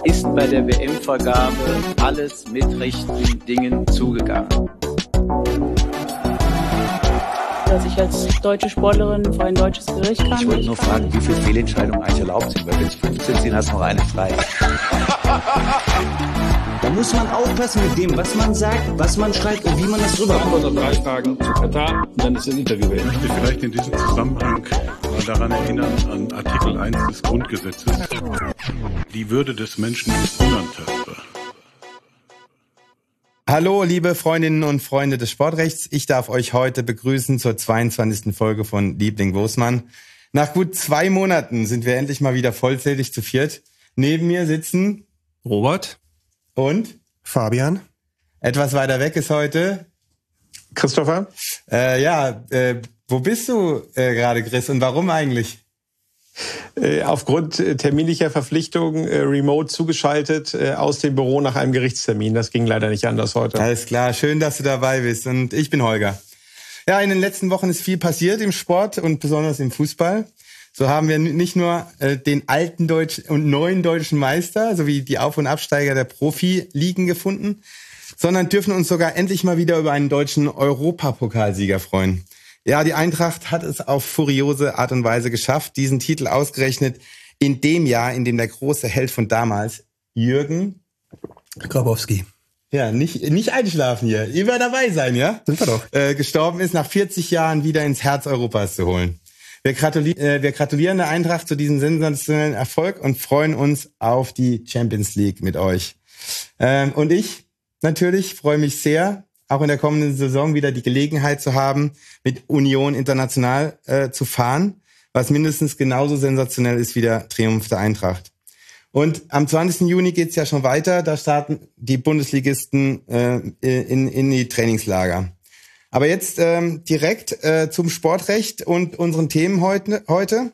ist bei der WM-Vergabe alles mit rechten Dingen zugegangen. Dass ich als deutsche Sportlerin vor ein deutsches Gericht kann. Ich wollte nur fragen, wie viele Fehlentscheidungen eigentlich erlaubt sind, weil wenn es 15 sind, hast du noch eine frei. Da muss man aufpassen mit dem, was man sagt, was man schreibt und wie man das rüberkommt. Antwort auf 3 Fragen zu Katar und dann ist das Interview beendet. Ich möchte vielleicht in diesem Zusammenhang mal daran erinnern, an Artikel 1 des Grundgesetzes. Die Würde des Menschen ist unantastbar. Hallo, liebe Freundinnen und Freunde des Sportrechts. Ich darf euch heute begrüßen zur 22. Folge von Liebling Bosman. Nach gut 2 Monaten sind wir endlich mal wieder vollzählig zu viert. Neben mir sitzen Robert und Fabian. Etwas weiter weg ist heute Christopher. Wo bist du gerade, Chris, und warum eigentlich? Aufgrund terminlicher Verpflichtungen remote zugeschaltet aus dem Büro nach einem Gerichtstermin. Das ging leider nicht anders heute. Alles klar, schön, dass du dabei bist. Und ich bin Holger. Ja, in den letzten Wochen ist viel passiert im Sport und besonders im Fußball. So haben wir nicht nur den alten deutschen und neuen deutschen Meister sowie die Auf- und Absteiger der Profiligen gefunden, sondern dürfen uns sogar endlich mal wieder über einen deutschen Europapokalsieger freuen. Ja, die Eintracht hat es auf furiose Art und Weise geschafft, diesen Titel ausgerechnet in dem Jahr, in dem der große Held von damals, Jürgen Grabowski. Ja, nicht einschlafen hier. Ihr werdet dabei sein, ja? Sind wir doch. Gestorben ist, nach 40 Jahren wieder ins Herz Europas zu holen. Wir gratulieren der Eintracht zu diesem sensationellen Erfolg und freuen uns auf die Champions League mit euch. Und ich natürlich freue mich sehr, auch in der kommenden Saison wieder die Gelegenheit zu haben, mit Union International zu fahren, was mindestens genauso sensationell ist wie der Triumph der Eintracht. Und am 20. Juni geht's ja schon weiter, da starten die Bundesligisten in die Trainingslager. Aber jetzt direkt zum Sportrecht und unseren Themen heute.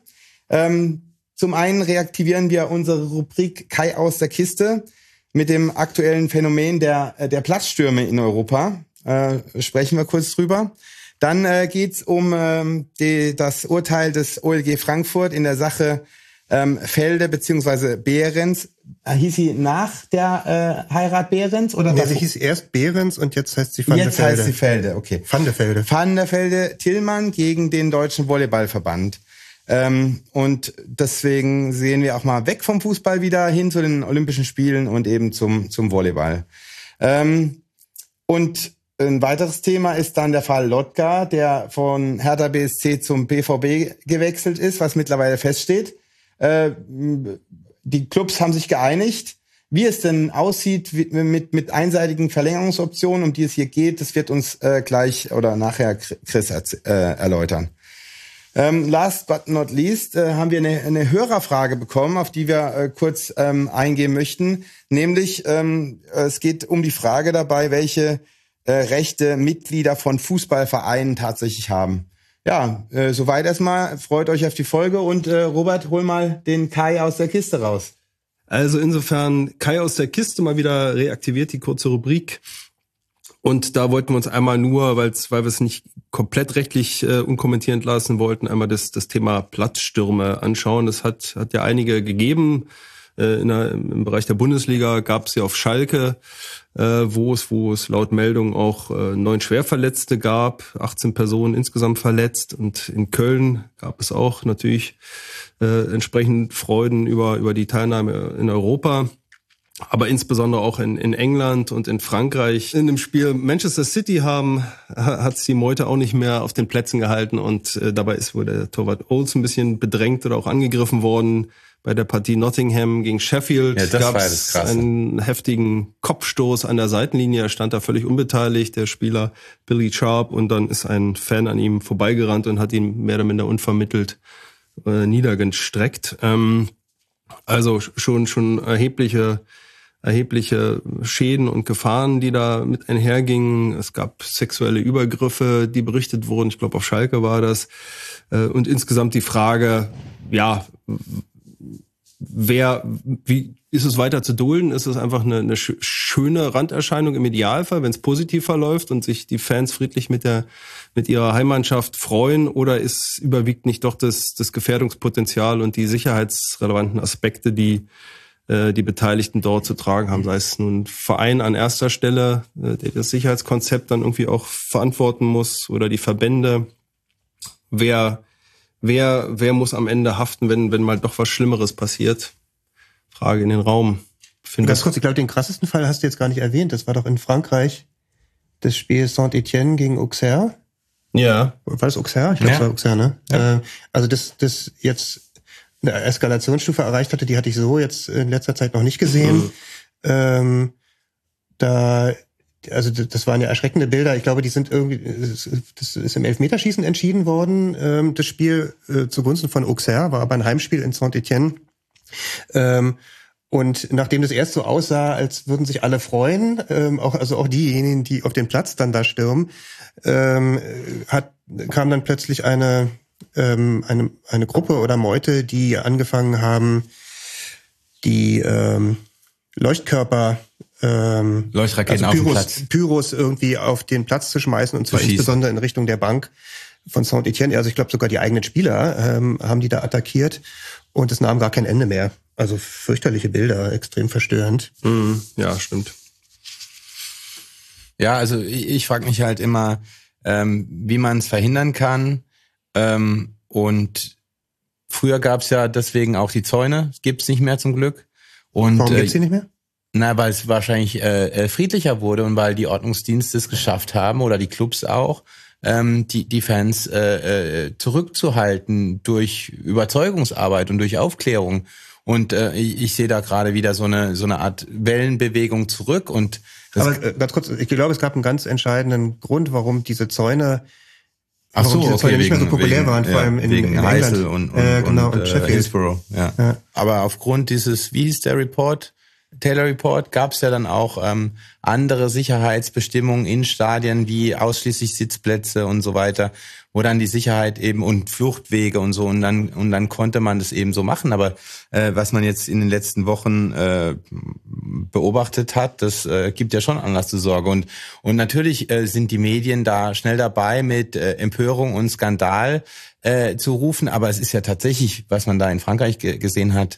Zum einen reaktivieren wir unsere Rubrik Kai aus der Kiste mit dem aktuellen Phänomen der Platzstürme in Europa. Sprechen wir kurz drüber. Dann geht's um das Urteil des OLG Frankfurt in der Sache Felde bzw. Behrens. Hieß sie nach der Heirat Behrens? Oder sie hieß erst Behrens und jetzt heißt sie Van der Velde. Jetzt heißt sie Felde, okay. Van der Velde. Van der Velde Tillmann gegen den Deutschen Volleyballverband. Und deswegen sehen wir auch mal weg vom Fußball wieder hin zu den Olympischen Spielen und eben zum Volleyball. Und ein weiteres Thema ist dann der Fall Lotka, der von Hertha BSC zum BVB gewechselt ist, was mittlerweile feststeht. Die Clubs haben sich geeinigt. Wie es denn aussieht mit einseitigen Verlängerungsoptionen, um die es hier geht, das wird uns gleich oder nachher Chris erläutern. Last but not least haben wir eine Hörerfrage bekommen, auf die wir kurz eingehen möchten. Nämlich, es geht um die Frage dabei, welche Rechte Mitglieder von Fußballvereinen tatsächlich haben. Ja, soweit erstmal. Freut euch auf die Folge und Robert, hol mal den Kai aus der Kiste raus. Also insofern Kai aus der Kiste mal wieder reaktiviert, die kurze Rubrik. Und da wollten wir uns einmal nur, weil wir es nicht komplett rechtlich unkommentierend lassen wollten, einmal das Thema Platzstürme anschauen. Das hat ja einige gegeben. Im Bereich der Bundesliga gab es ja auf Schalke, wo es laut Meldung auch 9 Schwerverletzte gab, 18 Personen insgesamt verletzt. Und in Köln gab es auch natürlich entsprechend Freuden über die Teilnahme in Europa. Aber insbesondere auch in England und in Frankreich. In dem Spiel Manchester City hat's die Meute auch nicht mehr auf den Plätzen gehalten und dabei ist wohl der Torwart Oles ein bisschen bedrängt oder auch angegriffen worden. Bei der Partie Nottingham gegen Sheffield gab es einen heftigen Kopfstoß an der Seitenlinie. Er stand da völlig unbeteiligt, der Spieler Billy Sharp, und dann ist ein Fan an ihm vorbeigerannt und hat ihn mehr oder minder unvermittelt niedergestreckt. Also schon erhebliche Schäden und Gefahren, die da mit einhergingen. Es gab sexuelle Übergriffe, die berichtet wurden. Ich glaube, auf Schalke war das. Und insgesamt die Frage, ja, wie ist es weiter zu dulden? Ist es einfach eine schöne Randerscheinung im Idealfall, wenn es positiv verläuft und sich die Fans friedlich mit ihrer Heimmannschaft freuen? Oder überwiegt nicht doch das Gefährdungspotenzial und die sicherheitsrelevanten Aspekte, die die Beteiligten dort zu tragen haben, sei es nun Verein an erster Stelle, der das Sicherheitskonzept dann irgendwie auch verantworten muss, oder die Verbände. Wer muss am Ende haften, wenn mal doch was Schlimmeres passiert? Frage in den Raum. Ganz kurz, ich glaube, den krassesten Fall hast du jetzt gar nicht erwähnt. Das war doch in Frankreich das Spiel Saint-Etienne gegen Auxerre. Ja. War das Auxerre? Ich glaube, es war Auxerre, ne? Ja. Also das jetzt eine Eskalationsstufe erreicht hatte, die hatte ich so jetzt in letzter Zeit noch nicht gesehen. Das waren ja erschreckende Bilder. Ich glaube, die sind irgendwie, das ist im Elfmeterschießen entschieden worden, das Spiel zugunsten von Auxerre, war aber ein Heimspiel in Saint-Etienne. Und nachdem das erst so aussah, als würden sich alle freuen, auch diejenigen, die auf den Platz dann da stürmen, kam dann plötzlich eine Gruppe oder Meute, die angefangen haben, die Leuchtraketen auf den Platz. Pyros irgendwie auf den Platz zu schmeißen, und zwar insbesondere in Richtung der Bank von Saint-Etienne. Also ich glaube, sogar die eigenen Spieler haben die da attackiert, und es nahm gar kein Ende mehr. Also fürchterliche Bilder, extrem verstörend. Ja, stimmt. Ja, also ich frage mich halt immer, wie man es verhindern kann. Und früher gab es ja deswegen auch die Zäune. Gibt's nicht mehr zum Glück. Und warum gibt's die nicht mehr? Na, weil es wahrscheinlich friedlicher wurde und weil die Ordnungsdienste es geschafft haben, oder die Clubs auch, die Fans zurückzuhalten durch Überzeugungsarbeit und durch Aufklärung. Und ich sehe da gerade wieder so eine Art Wellenbewegung zurück. Und aber ganz kurz, ich glaube, es gab einen ganz entscheidenden Grund, warum diese Zäune nicht mehr so populär waren, vor allem in Heysel und Sheffield. Hillsborough. Ja. Aber aufgrund dieses, wie hieß der Report? Taylor Report, gab es ja dann auch andere Sicherheitsbestimmungen in Stadien, wie ausschließlich Sitzplätze und so weiter, wo dann die Sicherheit eben und Fluchtwege und so, und dann konnte man das eben so machen. Aber was man jetzt in den letzten Wochen beobachtet hat, das gibt ja schon Anlass zur Sorge. Und natürlich sind die Medien da schnell dabei, mit Empörung und Skandal zu rufen. Aber es ist ja tatsächlich, was man da in Frankreich gesehen hat,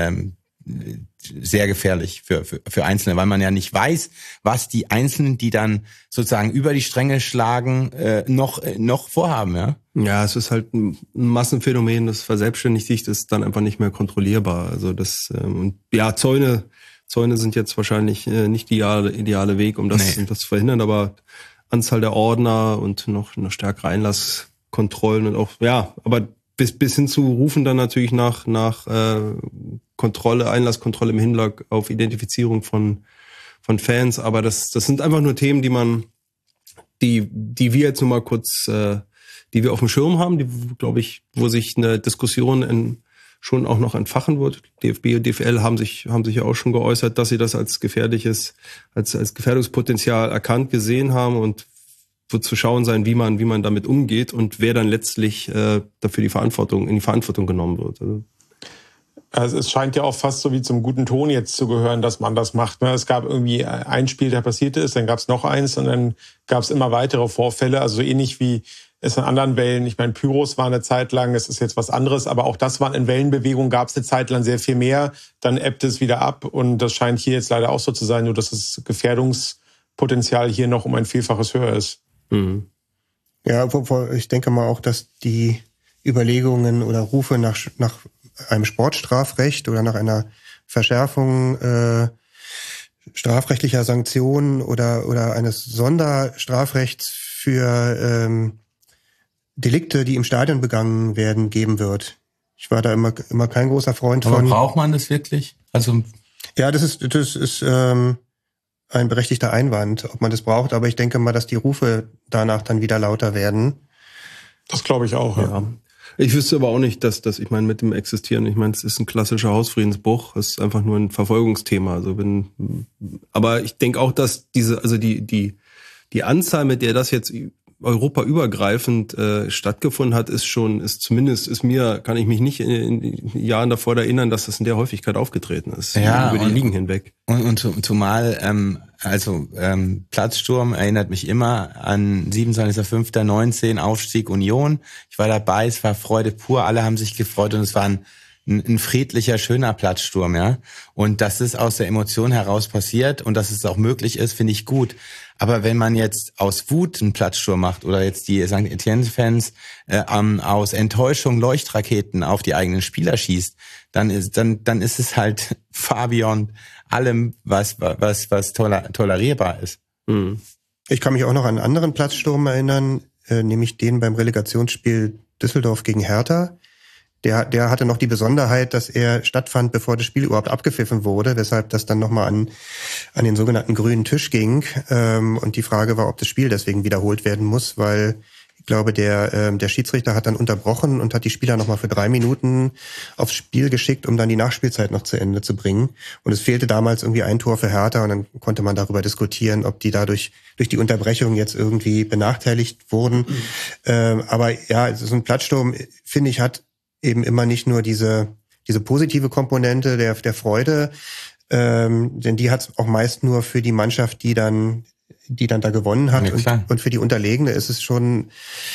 sehr gefährlich für Einzelne, weil man ja nicht weiß, was die Einzelnen, die dann sozusagen über die Stränge schlagen, noch vorhaben, ja? Ja, es ist halt ein Massenphänomen, das verselbstständigt sich, das ist dann einfach nicht mehr kontrollierbar. Also Zäune sind jetzt wahrscheinlich nicht der ideale Weg, um das zu verhindern, aber Anzahl der Ordner und noch eine stärkere Einlasskontrollen und auch, aber bis hin zu rufen dann natürlich nach Einlasskontrolle im Hinblick auf Identifizierung von Fans. Aber das sind einfach nur Themen, die wir jetzt nur mal kurz, die wir auf dem Schirm haben, die, glaube ich, wo sich eine Diskussion schon auch noch entfachen wird. DFB und DFL haben sich ja auch schon geäußert, dass sie das als Gefährdungspotenzial erkannt, gesehen haben, und wird zu schauen sein, wie man damit umgeht und wer dann letztlich dafür in die Verantwortung genommen wird. Also es scheint ja auch fast so wie zum guten Ton jetzt zu gehören, dass man das macht. Es gab irgendwie ein Spiel, der passiert ist, dann gab es noch eins und dann gab es immer weitere Vorfälle. Also so ähnlich wie es in anderen Wellen, ich meine, Pyros war eine Zeit lang, es ist jetzt was anderes, aber auch das war in Wellenbewegung, gab es eine Zeit lang sehr viel mehr, dann ebbt es wieder ab, und das scheint hier jetzt leider auch so zu sein, nur dass das Gefährdungspotenzial hier noch um ein Vielfaches höher ist. Mhm. Ja, ich denke mal auch, dass die Überlegungen oder Rufe nach einem Sportstrafrecht oder nach einer Verschärfung strafrechtlicher Sanktionen oder eines Sonderstrafrechts für Delikte, die im Stadion begangen werden, geben wird. Ich war da immer kein großer Freund von. Aber braucht man das wirklich? Also ja, das ist ein berechtigter Einwand, ob man das braucht, aber ich denke mal, dass die Rufe danach dann wieder lauter werden. Das glaube ich auch, ja. Ich wüsste aber auch nicht, dass ich meine, mit dem Existieren, ich meine, es ist ein klassischer Hausfriedensbruch, es ist einfach nur ein Verfolgungsthema. Also aber ich denke auch, dass die Anzahl, mit der das jetzt europaübergreifend stattgefunden hat, kann ich mich nicht in Jahren davor erinnern, dass das in der Häufigkeit aufgetreten ist. Ja, über die Ligen hinweg. Und zumal, Platzsturm erinnert mich immer an 27.05.19, Aufstieg Union. Ich war dabei, es war Freude pur, alle haben sich gefreut, und es war ein ein friedlicher, schöner Platzsturm, ja. Und dass es aus der Emotion heraus passiert und dass es auch möglich ist, finde ich gut. Aber wenn man jetzt aus Wut einen Platzsturm macht oder jetzt die St. Etienne-Fans aus Enttäuschung Leuchtraketen auf die eigenen Spieler schießt, dann ist es halt far beyond allem, was tolerierbar ist. Mhm. Ich kann mich auch noch an einen anderen Platzsturm erinnern, nämlich den beim Relegationsspiel Düsseldorf gegen Hertha. Der hatte noch die Besonderheit, dass er stattfand, bevor das Spiel überhaupt abgepfiffen wurde, weshalb das dann nochmal an den sogenannten grünen Tisch ging. Und die Frage war, ob das Spiel deswegen wiederholt werden muss, weil ich glaube, der Schiedsrichter hat dann unterbrochen und hat die Spieler nochmal für 3 Minuten aufs Spiel geschickt, um dann die Nachspielzeit noch zu Ende zu bringen. Und es fehlte damals irgendwie ein Tor für Hertha und dann konnte man darüber diskutieren, ob die dadurch durch die Unterbrechung jetzt irgendwie benachteiligt wurden. Aber ja, so ein Platzsturm, finde ich, hat eben immer nicht nur diese positive Komponente der Freude, denn die hat es auch meist nur für die Mannschaft, die dann da gewonnen hat. Ja, und für die Unterlegene ist es schon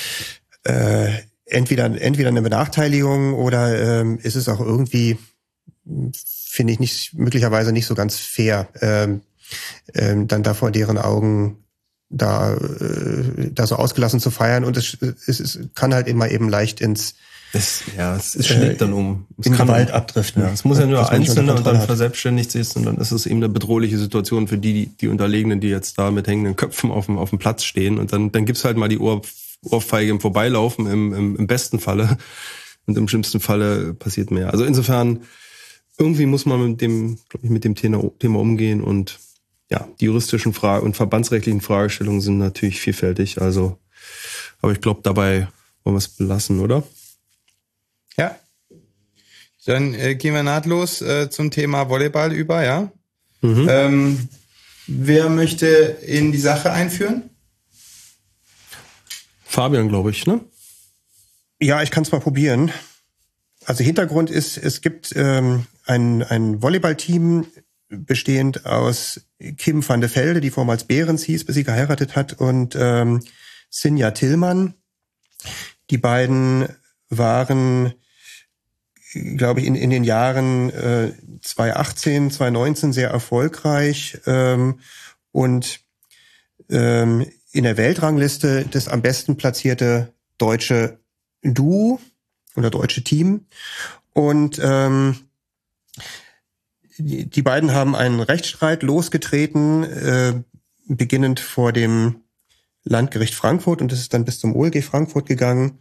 entweder eine Benachteiligung oder ist es auch irgendwie, finde ich, möglicherweise nicht so ganz fair, dann da vor deren Augen da so ausgelassen zu feiern. Und es kann halt immer eben leicht es schlägt dann um. Es in kann Gewalt abdriften. Ja, es muss ja nur Einzelne und dann hat. verselbstständigt sich und dann ist es eben eine bedrohliche Situation für die Unterlegenen, die jetzt da mit hängenden Köpfen auf dem Platz stehen. Und dann gibt's halt mal die Ohrfeige im Vorbeilaufen im besten Falle. Und im schlimmsten Falle passiert mehr. Also insofern, irgendwie muss man mit dem Thema umgehen und ja, die juristischen Fragen und verbandsrechtlichen Fragestellungen sind natürlich vielfältig. Also, aber ich glaube, dabei wollen wir es belassen, oder? Ja. Dann gehen wir nahtlos zum Thema Volleyball über, ja. Mhm. Wer möchte in die Sache einführen? Fabian, glaube ich, ne? Ja, ich kann es mal probieren. Also Hintergrund ist, es gibt ein Volleyballteam bestehend aus Kim van de Velde, die vormals Behrens hieß, bis sie geheiratet hat, und Sinja Tillmann. Die beiden waren, glaube ich, in den Jahren 2018, 2019 sehr erfolgreich und in der Weltrangliste das am besten platzierte deutsche Duo oder deutsche Team. Und die beiden haben einen Rechtsstreit losgetreten, beginnend vor dem Landgericht Frankfurt, und das ist dann bis zum OLG Frankfurt gegangen.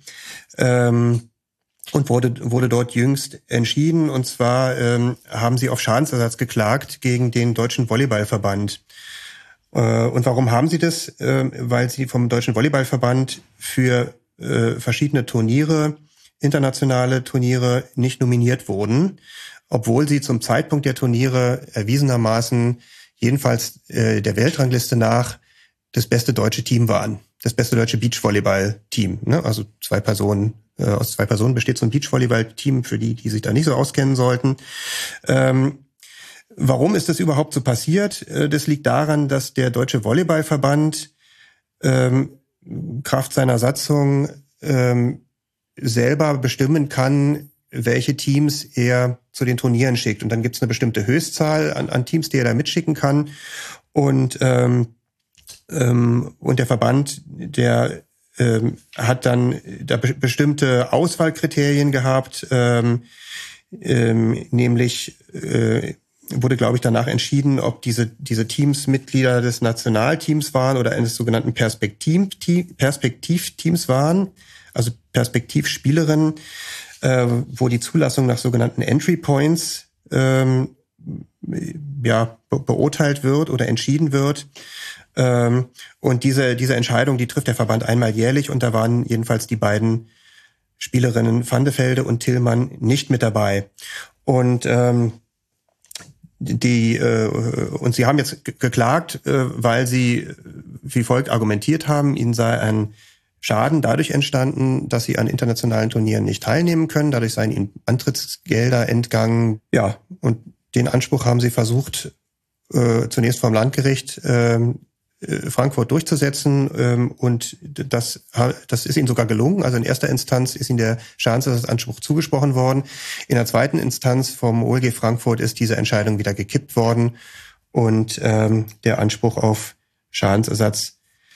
Und wurde dort jüngst entschieden. Und zwar haben sie auf Schadensersatz geklagt gegen den Deutschen Volleyballverband. Und warum haben sie das? Weil sie vom Deutschen Volleyballverband für verschiedene Turniere, internationale Turniere, nicht nominiert wurden, obwohl sie zum Zeitpunkt der Turniere erwiesenermaßen, jedenfalls der Weltrangliste nach, das beste deutsche Team waren. Das beste deutsche Beachvolleyball-Team. Ne? Also aus 2 Personen besteht so ein Beachvolleyball-Team, für die sich da nicht so auskennen sollten. Warum ist das überhaupt so passiert? Das liegt daran, dass der Deutsche Volleyballverband Kraft seiner Satzung selber bestimmen kann, welche Teams er zu den Turnieren schickt. Und dann gibt es eine bestimmte Höchstzahl an Teams, die er da mitschicken kann. Und der Verband, der hat dann da bestimmte Auswahlkriterien gehabt, nämlich wurde, glaube ich, danach entschieden, ob diese Teams Mitglieder des Nationalteams waren oder eines sogenannten Perspektivteams waren, also Perspektivspielerinnen, wo die Zulassung nach sogenannten Entry Points beurteilt wird oder entschieden wird. Und diese Entscheidung, die trifft der Verband einmal jährlich, und da waren jedenfalls die beiden Spielerinnen Van de Velde und Tillmann nicht mit dabei. Und sie haben jetzt geklagt, weil sie wie folgt argumentiert haben: Ihnen sei ein Schaden dadurch entstanden, dass sie an internationalen Turnieren nicht teilnehmen können. Dadurch seien ihnen Antrittsgelder entgangen. Ja, und den Anspruch haben sie versucht, zunächst vom Landgericht Frankfurt durchzusetzen. Und das ist ihnen sogar gelungen. Also in erster Instanz ist ihnen der Schadensersatzanspruch zugesprochen worden. In der zweiten Instanz vom OLG Frankfurt ist diese Entscheidung wieder gekippt worden und der Anspruch auf Schadensersatz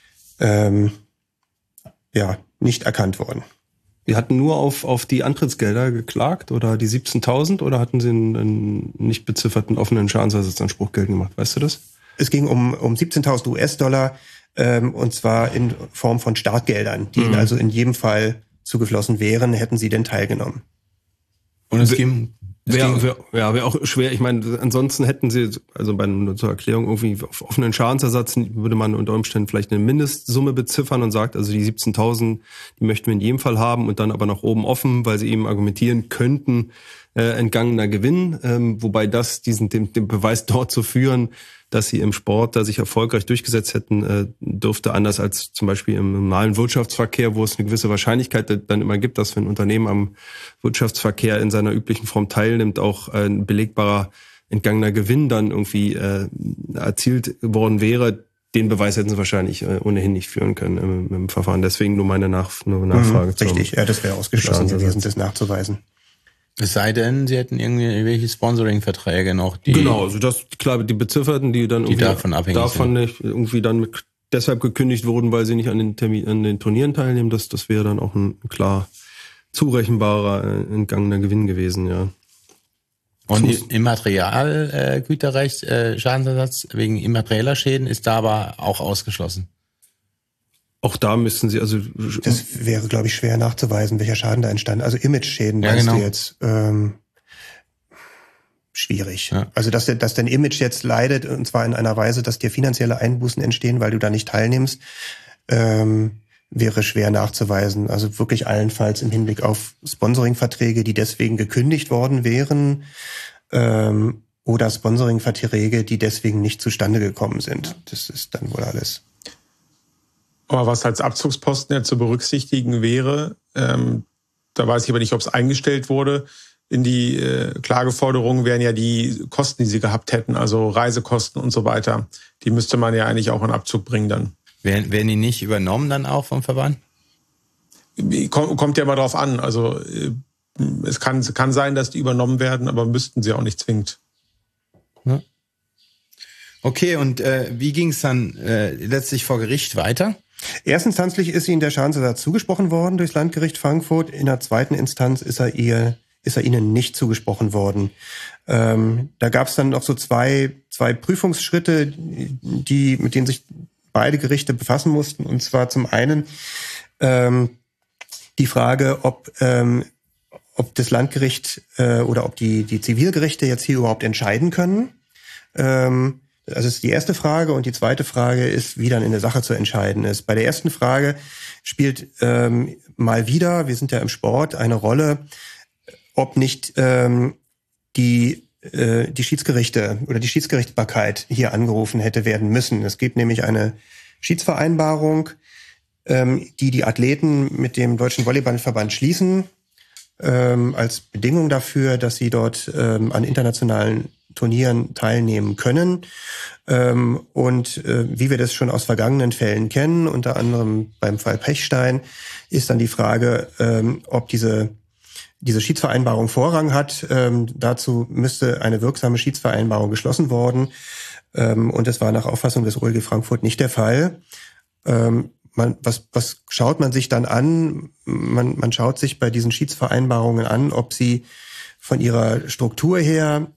nicht erkannt worden. Sie hatten nur auf die Antrittsgelder geklagt oder die 17.000 oder hatten Sie einen nicht bezifferten offenen Schadensersatzanspruch geltend gemacht? Weißt du das? Es ging um 17.000 US-Dollar und zwar in Form von Startgeldern, die Ihnen also in jedem Fall zugeflossen wären, hätten Sie denn teilgenommen. Und es ging... Wäre auch schwer. Ich meine, ansonsten hätten sie, also nur zur Erklärung, irgendwie auf offenen Schadensersatz würde man unter Umständen vielleicht eine Mindestsumme beziffern und sagt, also die 17.000, die möchten wir in jedem Fall haben und dann aber nach oben offen, weil sie eben argumentieren könnten, entgangener Gewinn, wobei das den Beweis dort zu führen, dass sie im Sport da sich erfolgreich durchgesetzt hätten, dürfte anders als zum Beispiel im normalen Wirtschaftsverkehr, wo es eine gewisse Wahrscheinlichkeit dann immer gibt, dass wenn ein Unternehmen am Wirtschaftsverkehr in seiner üblichen Form teilnimmt, auch ein belegbarer entgangener Gewinn dann irgendwie erzielt worden wäre. Den Beweis hätten sie wahrscheinlich ohnehin nicht führen können im Verfahren. Deswegen nur meine Nachfrage. Richtig, ja, das wäre ausgeschlossen gewesen, das nachzuweisen. Es sei denn, sie hätten irgendwelche Sponsoring-Verträge noch, die... Genau, also das, klar, die Bezifferten, die dann die davon abhängig sind. Nicht irgendwie dann deshalb gekündigt wurden, weil sie nicht an den Turnieren teilnehmen, das wäre dann auch ein klar zurechenbarer, entgangener Gewinn gewesen, ja. Und im Materialgüterrecht, Schadensersatz wegen immaterieller Schäden ist da aber auch ausgeschlossen. Auch da müssten sie, also... Das wäre, glaube ich, schwer nachzuweisen, welcher Schaden da entstand. Also Image-Schäden, ja, meinst genau. du jetzt? Schwierig. Ja. Also, dass dein Image jetzt leidet, und zwar in einer Weise, dass dir finanzielle Einbußen entstehen, weil du da nicht teilnimmst, wäre schwer nachzuweisen. Also wirklich allenfalls im Hinblick auf Sponsoring-Verträge, die deswegen gekündigt worden wären, oder Sponsoring-Verträge, die deswegen nicht zustande gekommen sind. Das ist dann wohl alles. Aber was als Abzugsposten ja zu berücksichtigen wäre, da weiß ich aber nicht, ob es eingestellt wurde, in die Klageforderungen wären ja die Kosten, die sie gehabt hätten, also Reisekosten und so weiter. Die müsste man ja eigentlich auch in Abzug bringen dann. Werden die nicht übernommen dann auch vom Verband? Kommt ja mal drauf an. Also es kann sein, dass die übernommen werden, aber müssten sie auch nicht zwingend. Ja. Okay, und wie ging es dann letztlich vor Gericht weiter? Erstinstanzlich ist ihnen der Schadensersatz zugesprochen worden durchs Landgericht Frankfurt. In der zweiten Instanz ist er ihnen nicht zugesprochen worden. Da gab es dann noch so zwei Prüfungsschritte, mit denen sich beide Gerichte befassen mussten. Und zwar zum einen die Frage, ob das Landgericht oder ob die Zivilgerichte jetzt hier überhaupt entscheiden können. Das ist die erste Frage. Und die zweite Frage ist, wie dann in der Sache zu entscheiden ist. Bei der ersten Frage spielt mal wieder, wir sind ja im Sport, eine Rolle, ob nicht die Schiedsgerichte oder die Schiedsgerichtsbarkeit hier angerufen hätte werden müssen. Es gibt nämlich eine Schiedsvereinbarung, die Athleten mit dem Deutschen Volleyballverband schließen, als Bedingung dafür, dass sie dort an internationalen Turnieren teilnehmen können. Und wie wir das schon aus vergangenen Fällen kennen, unter anderem beim Fall Pechstein, ist dann die Frage, ob diese Schiedsvereinbarung Vorrang hat. Dazu müsste eine wirksame Schiedsvereinbarung geschlossen worden. Und das war nach Auffassung des OLG Frankfurt nicht der Fall. Was schaut man sich dann an? Man schaut sich bei diesen Schiedsvereinbarungen an, ob sie von ihrer Struktur her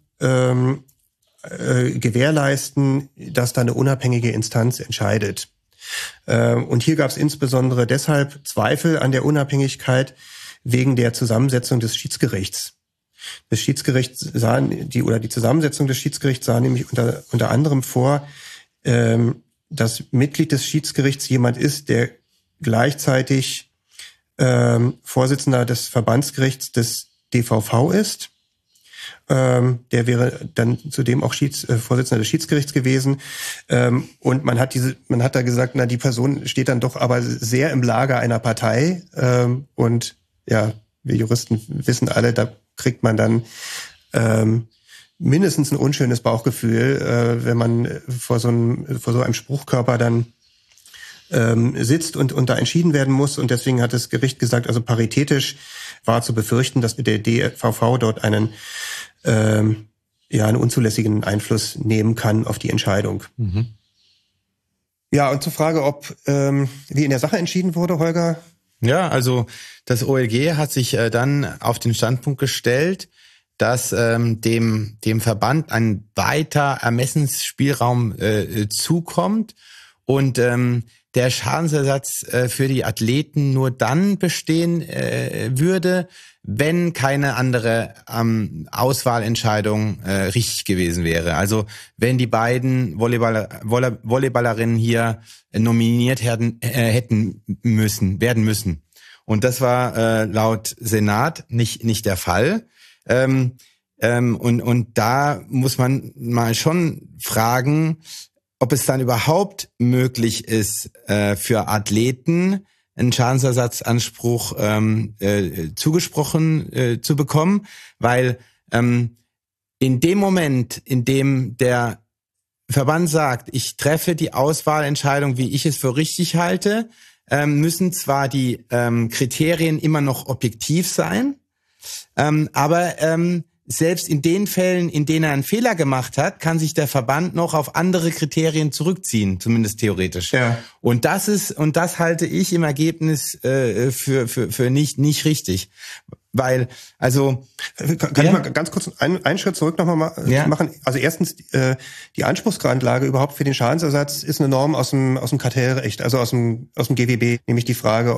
gewährleisten, dass da eine unabhängige Instanz entscheidet. Und hier gab es insbesondere deshalb Zweifel an der Unabhängigkeit wegen der Zusammensetzung des Schiedsgerichts. Das Schiedsgericht die Zusammensetzung des Schiedsgerichts sah nämlich unter anderem vor, dass Mitglied des Schiedsgerichts jemand ist, der gleichzeitig Vorsitzender des Verbandsgerichts des DVV ist. Der wäre dann zudem auch Vorsitzender des Schiedsgerichts gewesen. Und man hat da gesagt, die Person steht dann doch aber sehr im Lager einer Partei. Und ja, wir Juristen wissen alle, da kriegt man dann mindestens ein unschönes Bauchgefühl, wenn man vor so einem Spruchkörper dann sitzt und da entschieden werden muss. Und deswegen hat das Gericht gesagt, also paritätisch war zu befürchten, dass der DVV dort einen unzulässigen Einfluss nehmen kann auf die Entscheidung. Mhm. Ja, und zur Frage, ob wie in der Sache entschieden wurde, Holger? Ja, also das OLG hat sich dann auf den Standpunkt gestellt, dass dem Verband ein weiter Ermessensspielraum zukommt und der Schadensersatz für die Athleten nur dann bestehen würde, wenn keine andere Auswahlentscheidung richtig gewesen wäre. Also wenn die beiden Volleyballerinnen hier nominiert werden müssen. Und das war laut Senat nicht der Fall. Und da muss man mal schon fragen, ob es dann überhaupt möglich ist, für Athleten einen Schadensersatzanspruch zugesprochen zu bekommen, weil in dem Moment, in dem der Verband sagt, ich treffe die Auswahlentscheidung, wie ich es für richtig halte, müssen zwar die Kriterien immer noch objektiv sein, aber selbst in den Fällen, in denen er einen Fehler gemacht hat, kann sich der Verband noch auf andere Kriterien zurückziehen, zumindest theoretisch. Ja. Und das halte ich im Ergebnis für nicht richtig. Weil, also... Kann ich mal ganz kurz einen Schritt zurück nochmal machen? Also erstens, die Anspruchsgrundlage überhaupt für den Schadensersatz ist eine Norm aus dem Kartellrecht, also aus dem GWB, nämlich die Frage,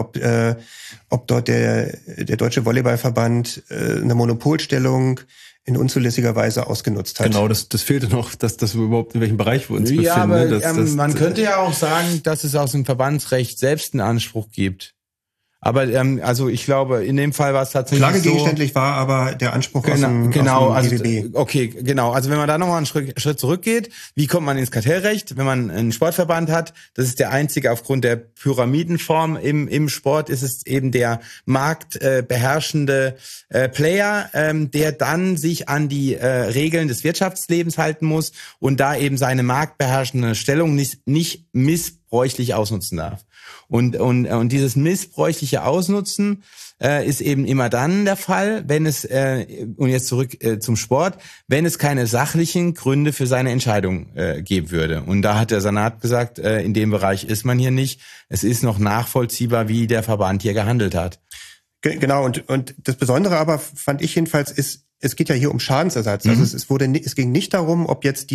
ob dort der Deutsche Volleyballverband eine Monopolstellung in unzulässiger Weise ausgenutzt hat. Genau, das fehlte noch, dass das überhaupt in welchem Bereich wir uns befinden. Ja, aber man könnte ja auch sagen, dass es aus dem Verbandsrecht selbst einen Anspruch gibt. Aber also ich glaube, in dem Fall war es tatsächlich Klagegegenständlich war aber der Anspruch aus dem GWB. Okay, genau. Also wenn man da nochmal einen Schritt zurückgeht, wie kommt man ins Kartellrecht? Wenn man einen Sportverband hat, das ist der einzige, aufgrund der Pyramidenform im Sport, ist es eben der marktbeherrschende Player, der dann sich an die Regeln des Wirtschaftslebens halten muss und da eben seine marktbeherrschende Stellung nicht missbräuchlich ausnutzen darf. Und dieses missbräuchliche Ausnutzen ist eben immer dann der Fall, wenn es, und jetzt zurück zum Sport, wenn es keine sachlichen Gründe für seine Entscheidung geben würde. Und da hat der Senat gesagt, in dem Bereich ist man hier nicht. Es ist noch nachvollziehbar, wie der Verband hier gehandelt hat. Genau, und das Besondere aber, fand ich jedenfalls, ist, es geht ja hier um Schadensersatz. Also es ging nicht darum, ob jetzt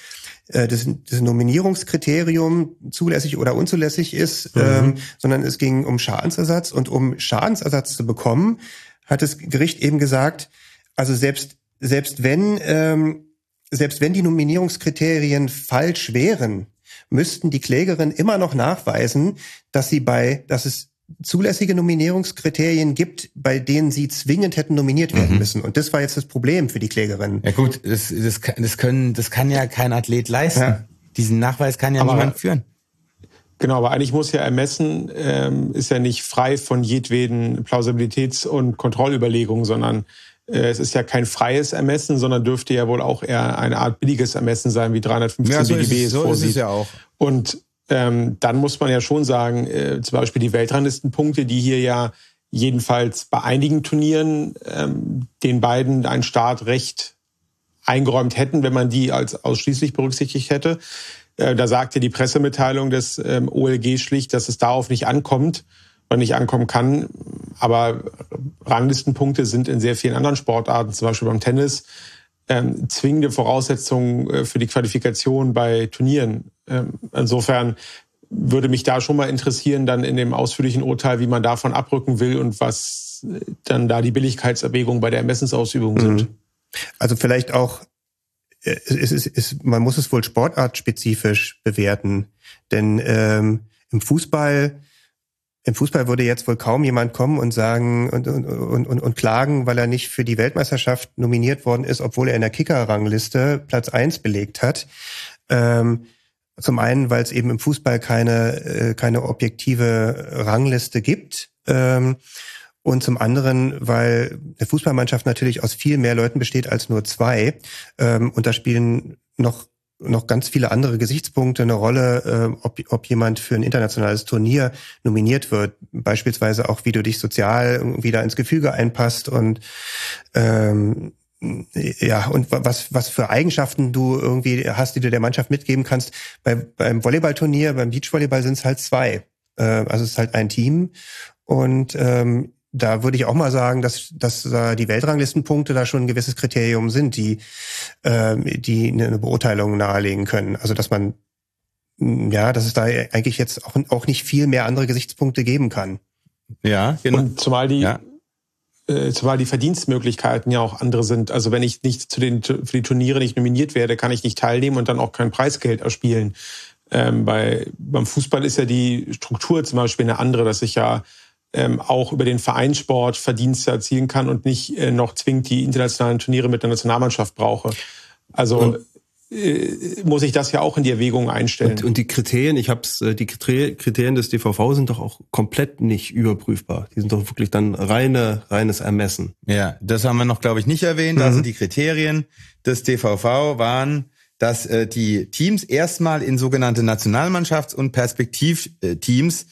das Nominierungskriterium zulässig oder unzulässig ist, sondern es ging um Schadensersatz. Und um Schadensersatz zu bekommen, hat das Gericht eben gesagt, also selbst wenn die Nominierungskriterien falsch wären, müssten die Klägerinnen immer noch nachweisen, dass es zulässige Nominierungskriterien gibt, bei denen sie zwingend hätten nominiert werden müssen. Und das war jetzt das Problem für die Klägerinnen. Ja gut, das kann ja kein Athlet leisten. Ja. Diesen Nachweis kann ja niemand führen. Genau, aber eigentlich muss ja ermessen, ist ja nicht frei von jedweden Plausibilitäts- und Kontrollüberlegungen, sondern es ist ja kein freies Ermessen, sondern dürfte ja wohl auch eher eine Art billiges Ermessen sein, wie 315 BGB es vorsieht. Ist es ja auch. Und dann muss man ja schon sagen, zum Beispiel die Weltranglistenpunkte, die hier ja jedenfalls bei einigen Turnieren den beiden ein Startrecht eingeräumt hätten, wenn man die als ausschließlich berücksichtigt hätte. Da sagte die Pressemitteilung des OLG schlicht, dass es darauf nicht ankommt oder nicht ankommen kann. Aber Ranglistenpunkte sind in sehr vielen anderen Sportarten, zum Beispiel beim Tennis, zwingende Voraussetzungen für die Qualifikation bei Turnieren. Insofern würde mich da schon mal interessieren, dann in dem ausführlichen Urteil, wie man davon abrücken will und was dann da die Billigkeitserwägungen bei der Ermessensausübung sind. Also vielleicht auch, man muss es wohl sportartspezifisch bewerten, denn im Fußball würde jetzt wohl kaum jemand kommen und sagen und klagen, weil er nicht für die Weltmeisterschaft nominiert worden ist, obwohl er in der Kicker-Rangliste Platz 1 belegt hat. Zum einen, weil es eben im Fußball keine objektive Rangliste gibt. Und zum anderen, weil eine Fußballmannschaft natürlich aus viel mehr Leuten besteht als nur 2. Und da spielen noch ganz viele andere Gesichtspunkte eine Rolle, ob jemand für ein internationales Turnier nominiert wird. Beispielsweise auch, wie du dich sozial irgendwie da ins Gefüge einpasst und und was für Eigenschaften du irgendwie hast, die du der Mannschaft mitgeben kannst. Beim Volleyballturnier, beim Beachvolleyball sind es halt 2. Also es ist halt ein Team. Und da würde ich auch mal sagen, dass die Weltranglistenpunkte da schon ein gewisses Kriterium sind, die eine Beurteilung nahelegen können. Also dass es da eigentlich jetzt auch nicht viel mehr andere Gesichtspunkte geben kann. Ja, genau. Und zumal die Verdienstmöglichkeiten ja auch andere sind. Also wenn ich nicht für die Turniere nicht nominiert werde, kann ich nicht teilnehmen und dann auch kein Preisgeld erspielen. Beim Fußball ist ja die Struktur zum Beispiel eine andere, dass ich ja auch über den Vereinssport Verdienste erzielen kann und nicht noch zwingend die internationalen Turniere mit der Nationalmannschaft brauche. Also muss ich das ja auch in die Erwägung einstellen. Und die Kriterien, die Kriterien des DVV sind doch auch komplett nicht überprüfbar. Die sind doch wirklich dann reines Ermessen. Ja, das haben wir noch, glaube ich, nicht erwähnt. Also die Kriterien des DVV waren, dass die Teams erstmal in sogenannte Nationalmannschafts- und Perspektivteams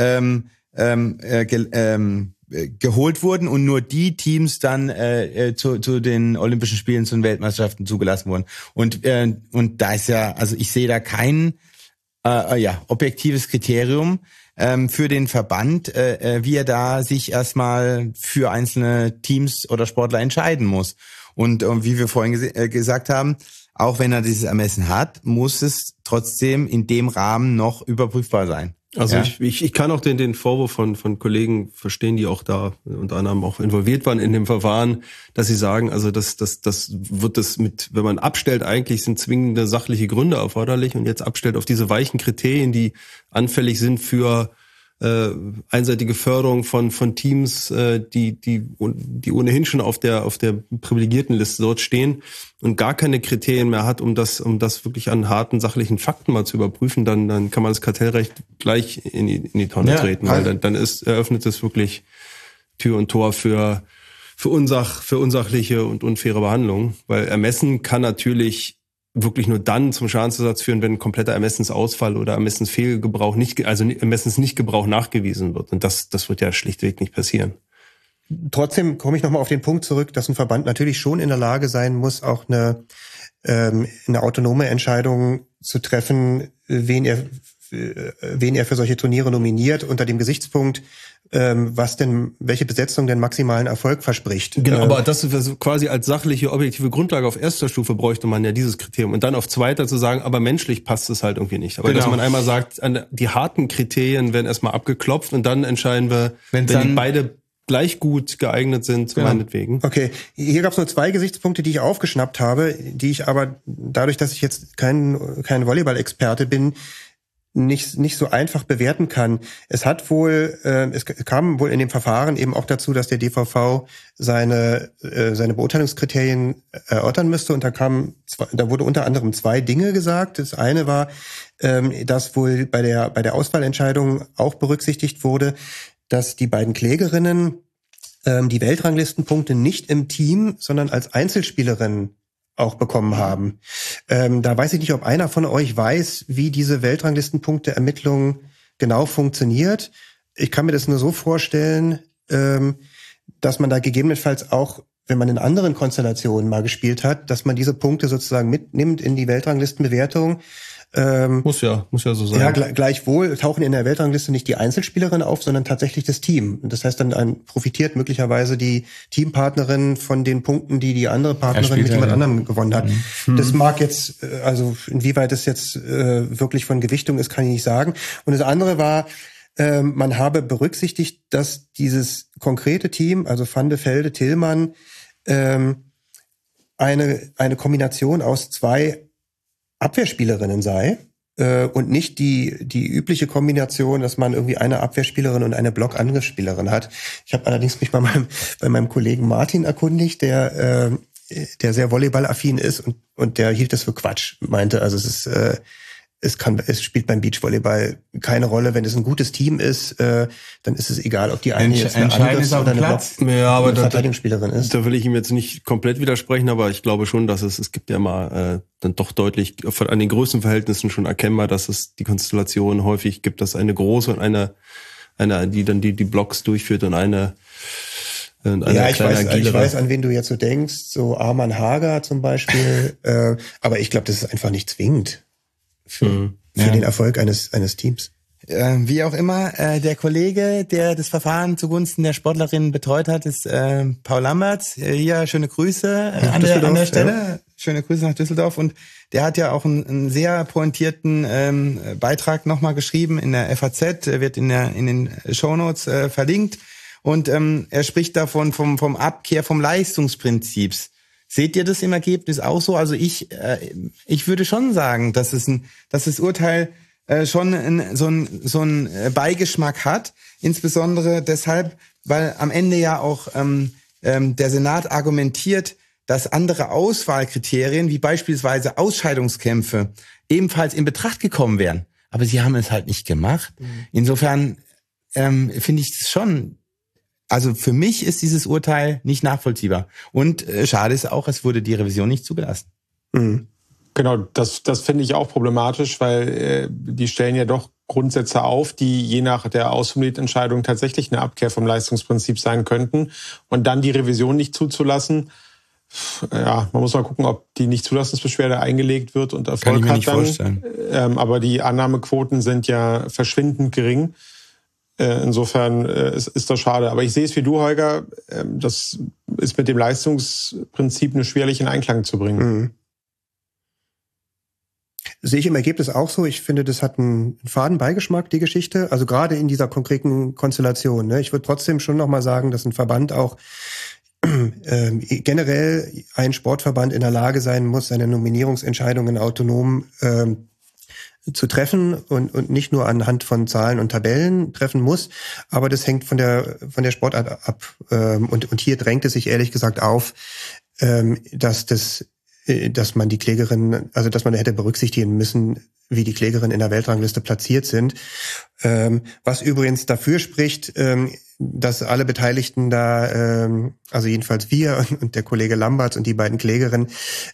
geholt wurden und nur die Teams dann zu den Olympischen Spielen, zu den Weltmeisterschaften zugelassen wurden. Und da ist ja, also ich sehe da kein objektives Kriterium für den Verband, wie er da sich erstmal für einzelne Teams oder Sportler entscheiden muss. Und wie wir vorhin gesagt haben, auch wenn er dieses Ermessen hat, muss es trotzdem in dem Rahmen noch überprüfbar sein. Also ich kann auch den Vorwurf von Kollegen verstehen, die auch da unter anderem auch involviert waren in dem Verfahren, dass sie sagen, also das wird das wenn man abstellt, eigentlich sind zwingende sachliche Gründe erforderlich und jetzt abstellt auf diese weichen Kriterien, die anfällig sind für einseitige Förderung von Teams, die ohnehin schon auf der privilegierten Liste dort stehen und gar keine Kriterien mehr hat, um das wirklich an harten sachlichen Fakten mal zu überprüfen, dann kann man das Kartellrecht gleich in die Tonne treten, weil dann eröffnet es wirklich Tür und Tor für unsachliche und unfaire Behandlung, weil Ermessen kann natürlich wirklich nur dann zum Schadensersatz führen, wenn ein kompletter Ermessensausfall oder Ermessensfehlgebrauch Ermessensnichtgebrauch nachgewiesen wird. Und das wird ja schlichtweg nicht passieren. Trotzdem komme ich nochmal auf den Punkt zurück, dass ein Verband natürlich schon in der Lage sein muss, auch eine autonome Entscheidung zu treffen, wen er für solche Turniere nominiert, unter dem Gesichtspunkt, welche Besetzung den maximalen Erfolg verspricht. Genau, aber das quasi als sachliche, objektive Grundlage auf erster Stufe bräuchte man ja dieses Kriterium. Und dann auf zweiter zu sagen, aber menschlich passt es halt irgendwie nicht. Aber dass man einmal sagt, die harten Kriterien werden erstmal abgeklopft und dann entscheiden wir, wenn die beide gleich gut geeignet sind, meinetwegen. Okay, hier gab es nur 2 Gesichtspunkte, die ich aufgeschnappt habe, die ich aber dadurch, dass ich jetzt kein Volleyball-Experte bin, nicht so einfach bewerten kann. Es kam wohl in dem Verfahren eben auch dazu, dass der DVV seine Beurteilungskriterien erörtern müsste und da wurde unter anderem 2 Dinge gesagt. Das eine war, dass wohl bei der Auswahlentscheidung auch berücksichtigt wurde, dass die beiden Klägerinnen die Weltranglistenpunkte nicht im Team, sondern als Einzelspielerinnen auch bekommen haben. Da weiß ich nicht, ob einer von euch weiß, wie diese Weltranglistenpunkte-Ermittlung genau funktioniert. Ich kann mir das nur so vorstellen, dass man da gegebenenfalls auch, wenn man in anderen Konstellationen mal gespielt hat, dass man diese Punkte sozusagen mitnimmt in die Weltranglistenbewertung. Muss ja so sein. Ja, gleichwohl tauchen in der Weltrangliste nicht die Einzelspielerin auf, sondern tatsächlich das Team. Das heißt, dann profitiert möglicherweise die Teampartnerin von den Punkten, die andere Partnerin mit jemand anderem gewonnen hat. Das mag jetzt, also inwieweit das jetzt wirklich von Gewichtung ist, kann ich nicht sagen. Und das andere war, man habe berücksichtigt, dass dieses konkrete Team, also Van de Velde, Tillmann, eine Kombination aus 2 Abwehrspielerinnen sei und nicht die übliche Kombination, dass man irgendwie eine Abwehrspielerin und eine Blockangriffsspielerin hat. Ich habe allerdings mich bei meinem Kollegen Martin erkundigt, der sehr volleyballaffin ist und der hielt das für Quatsch, meinte, also es ist es spielt beim Beachvolleyball keine Rolle, wenn es ein gutes Team ist, dann ist es egal, ob die eine jetzt eine Angriffs- oder eine Verteidigungsspielerin ist. Da will ich ihm jetzt nicht komplett widersprechen, aber ich glaube schon, dass es gibt ja mal dann doch deutlich an den Größenverhältnissen schon erkennbar, dass es die Konstellation häufig gibt, dass eine große und eine die dann die Blocks durchführt und eine ja, ich weiß, an wen du jetzt so denkst, so Arman Hager zum Beispiel, aber ich glaube, das ist einfach nicht zwingend für den Erfolg eines Teams. Wie auch immer, der Kollege, der das Verfahren zugunsten der Sportlerin betreut hat, ist Paul Lamberts. Hier schöne Grüße an der Stelle. Ja. Schöne Grüße nach Düsseldorf. Und der hat ja auch einen sehr pointierten Beitrag nochmal geschrieben in der FAZ, wird in den Shownotes verlinkt. Und er spricht davon vom Abkehr vom Leistungsprinzips. Seht ihr das im Ergebnis auch so? Also ich würde schon sagen, dass das Urteil schon so ein Beigeschmack hat, insbesondere deshalb, weil am Ende ja auch der Senat argumentiert, dass andere Auswahlkriterien, wie beispielsweise Ausscheidungskämpfe, ebenfalls in Betracht gekommen wären. Aber sie haben es halt nicht gemacht. Insofern finde ich das schon, also für mich ist dieses Urteil nicht nachvollziehbar. Und schade ist auch, es wurde die Revision nicht zugelassen. Mhm. Genau, das finde ich auch problematisch, weil die stellen ja doch Grundsätze auf, die je nach der Ausformulierten-Entscheidung tatsächlich eine Abkehr vom Leistungsprinzip sein könnten. Und dann die Revision nicht zuzulassen, ja, man muss mal gucken, ob die Nichtzulassungsbeschwerde eingelegt wird und Erfolg hat. Kann ich mir nicht vorstellen. Aber die Annahmequoten sind ja verschwindend gering. Insofern ist das schade. Aber ich sehe es wie du, Holger, das ist mit dem Leistungsprinzip nur schwerlich in Einklang zu bringen. Mhm. Sehe ich im Ergebnis auch so. Ich finde, das hat einen faden Beigeschmack, die Geschichte. Also gerade in dieser konkreten Konstellation. Ne? Ich würde trotzdem schon nochmal sagen, dass ein Verband auch generell ein Sportverband in der Lage sein muss, seine Nominierungsentscheidungen autonom zu treffen und nicht nur anhand von Zahlen und Tabellen treffen muss. Aber das hängt von der Sportart ab. Und hier drängt es sich ehrlich gesagt auf, dass man die Klägerin, also dass man hätte berücksichtigen müssen, wie die Klägerinnen in der Weltrangliste platziert sind. Was übrigens dafür spricht, dass alle Beteiligten da, also jedenfalls wir und der Kollege Lamberts und die beiden Klägerinnen,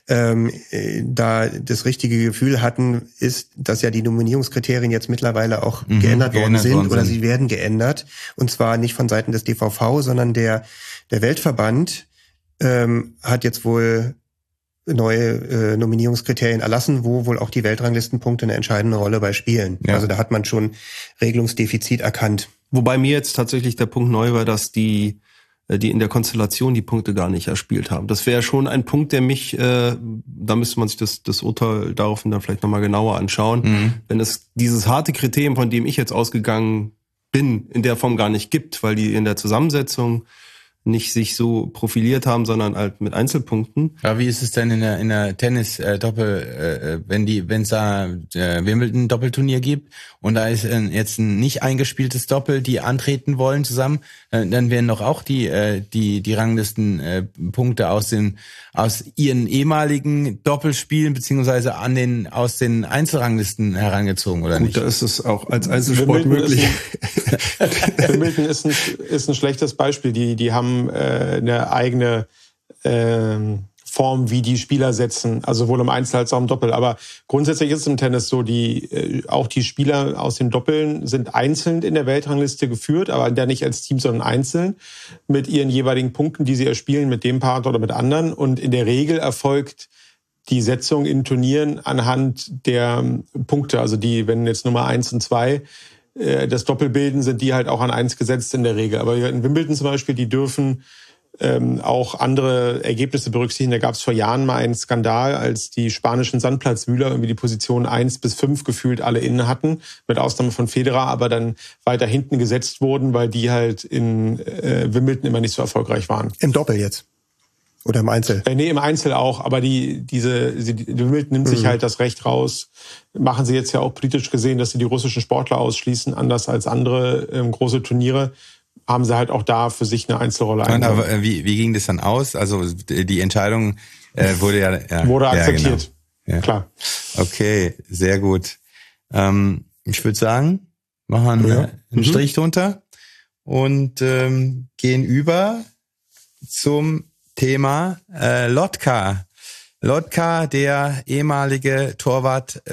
da das richtige Gefühl hatten, ist, dass ja die Nominierungskriterien jetzt mittlerweile auch geändert worden sind oder sie werden geändert. Und zwar nicht von Seiten des DVV, sondern der Weltverband hat jetzt wohl neue Nominierungskriterien erlassen, wo wohl auch die Weltranglistenpunkte eine entscheidende Rolle bei spielen. Ja. Also da hat man schon Regelungsdefizit erkannt. Wobei mir jetzt tatsächlich der Punkt neu war, dass die in der Konstellation die Punkte gar nicht erspielt haben. Das wäre schon ein Punkt, der mich, da müsste man sich das Urteil daraufhin dann vielleicht nochmal genauer anschauen. Wenn es dieses harte Kriterium, von dem ich jetzt ausgegangen bin, in der Form gar nicht gibt, weil die in der Zusammensetzung nicht sich so profiliert haben, sondern halt mit Einzelpunkten. Ja, wie ist es denn in der Tennis Doppel, wenn es da Wimbledon Doppelturnier gibt und da ist jetzt ein nicht eingespieltes Doppel, die antreten wollen zusammen, dann werden doch auch die Ranglisten Punkte aus ihren ehemaligen Doppelspielen beziehungen aus den Einzelranglisten herangezogen, oder nicht? Gut, da ist es auch als Einzelsport möglich. Wimbledon ist ein schlechtes Beispiel. Die haben eine eigene Form, wie die Spieler setzen, also sowohl im Einzel als auch im Doppel. Aber grundsätzlich ist es im Tennis so, auch die Spieler aus den Doppeln sind einzeln in der Weltrangliste geführt, aber da nicht als Team, sondern einzeln mit ihren jeweiligen Punkten, die sie erspielen mit dem Partner oder mit anderen. Und in der Regel erfolgt die Setzung in Turnieren anhand der Punkte. Also wenn jetzt Nummer 1 und 2 das Doppel bilden, sind die halt auch an 1 gesetzt in der Regel. Aber in Wimbledon zum Beispiel, die dürfen auch andere Ergebnisse berücksichtigen. Da gab es vor Jahren mal einen Skandal, als die spanischen Sandplatzwühler irgendwie die Position 1 bis 5 gefühlt alle inne hatten, mit Ausnahme von Federer, aber dann weiter hinten gesetzt wurden, weil die halt in Wimbledon immer nicht so erfolgreich waren. Im Doppel jetzt? Oder im Einzel? Nee, im Einzel auch, aber die Wimbledon nimmt sich halt das Recht raus. Machen sie jetzt ja auch politisch gesehen, dass sie die russischen Sportler ausschließen, anders als andere große Turniere. Haben sie halt auch da für sich eine Einzelrolle eingenommen. Aber wie ging das dann aus? Also die Entscheidung wurde wurde akzeptiert. Genau. Ja. Klar. Okay, sehr gut. Ich würde sagen, machen einen Strich drunter und gehen über zum Thema Lotka. Lotka, der ehemalige Torwart,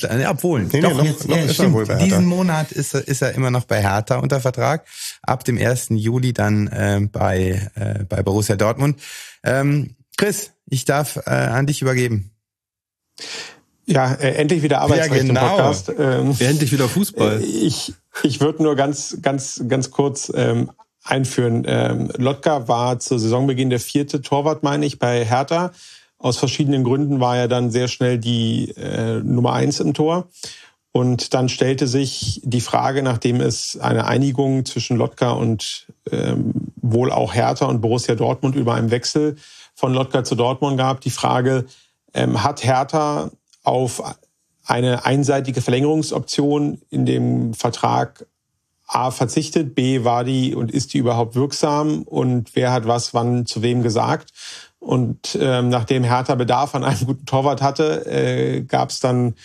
diesen Monat ist er immer noch bei Hertha unter Vertrag. Ab dem 1. Juli dann bei Borussia Dortmund. Chris, ich darf an dich übergeben. Ja, endlich wieder Arbeitsrecht im Podcast. Endlich wieder Fußball. Ich würde nur ganz kurz einführen. Lotka war zu Saisonbeginn der 4. Torwart, meine ich, bei Hertha. Aus verschiedenen Gründen war er dann sehr schnell die Nummer 1 im Tor. Und dann stellte sich die Frage, nachdem es eine Einigung zwischen Lotka und wohl auch Hertha und Borussia Dortmund über einen Wechsel von Lotka zu Dortmund gab, die Frage, hat Hertha auf eine einseitige Verlängerungsoption in dem Vertrag A verzichtet, B war die und ist die überhaupt wirksam und wer hat was wann zu wem gesagt? Und nachdem Hertha Bedarf an einem guten Torwart hatte, gab es dann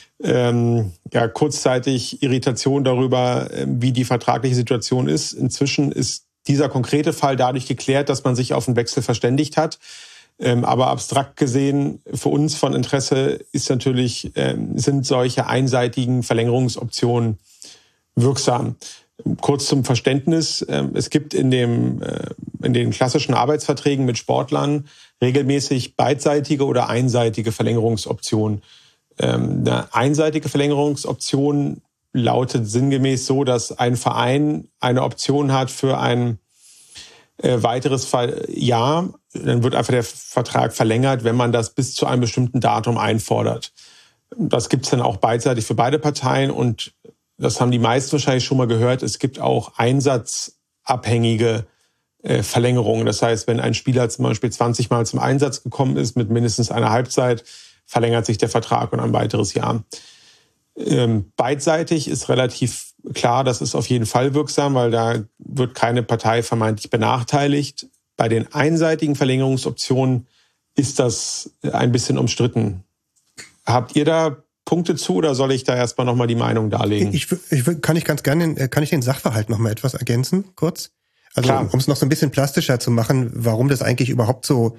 kurzzeitig Irritation darüber, wie die vertragliche Situation ist. Inzwischen ist dieser konkrete Fall dadurch geklärt, dass man sich auf einen Wechsel verständigt hat. Aber abstrakt gesehen für uns von Interesse ist natürlich, sind solche einseitigen Verlängerungsoptionen wirksam. Kurz zum Verständnis. Es gibt in den klassischen Arbeitsverträgen mit Sportlern regelmäßig beidseitige oder einseitige Verlängerungsoptionen. Eine einseitige Verlängerungsoption lautet sinngemäß so, dass ein Verein eine Option hat für ein weiteres Jahr. Dann wird einfach der Vertrag verlängert, wenn man das bis zu einem bestimmten Datum einfordert. Das gibt es dann auch beidseitig für beide Parteien und das haben die meisten wahrscheinlich schon mal gehört, es gibt auch einsatzabhängige Verlängerungen. Das heißt, wenn ein Spieler zum Beispiel 20 Mal zum Einsatz gekommen ist mit mindestens einer Halbzeit, verlängert sich der Vertrag um ein weiteres Jahr. Beidseitig ist relativ klar, das ist auf jeden Fall wirksam, weil da wird keine Partei vermeintlich benachteiligt. Bei den einseitigen Verlängerungsoptionen ist das ein bisschen umstritten. Habt ihr da Punkte zu oder soll ich da erstmal nochmal die Meinung darlegen? Kann ich den Sachverhalt nochmal etwas ergänzen, kurz? Also um es noch so ein bisschen plastischer zu machen, warum das eigentlich überhaupt so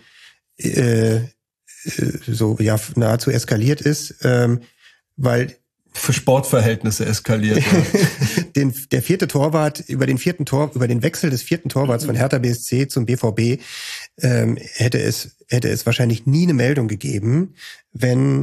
nahezu eskaliert ist, weil für Sportverhältnisse eskaliert. Ja. Der 4. Torwart, über den Wechsel des 4. Torwarts von Hertha BSC zum BVB hätte es wahrscheinlich nie eine Meldung gegeben, wenn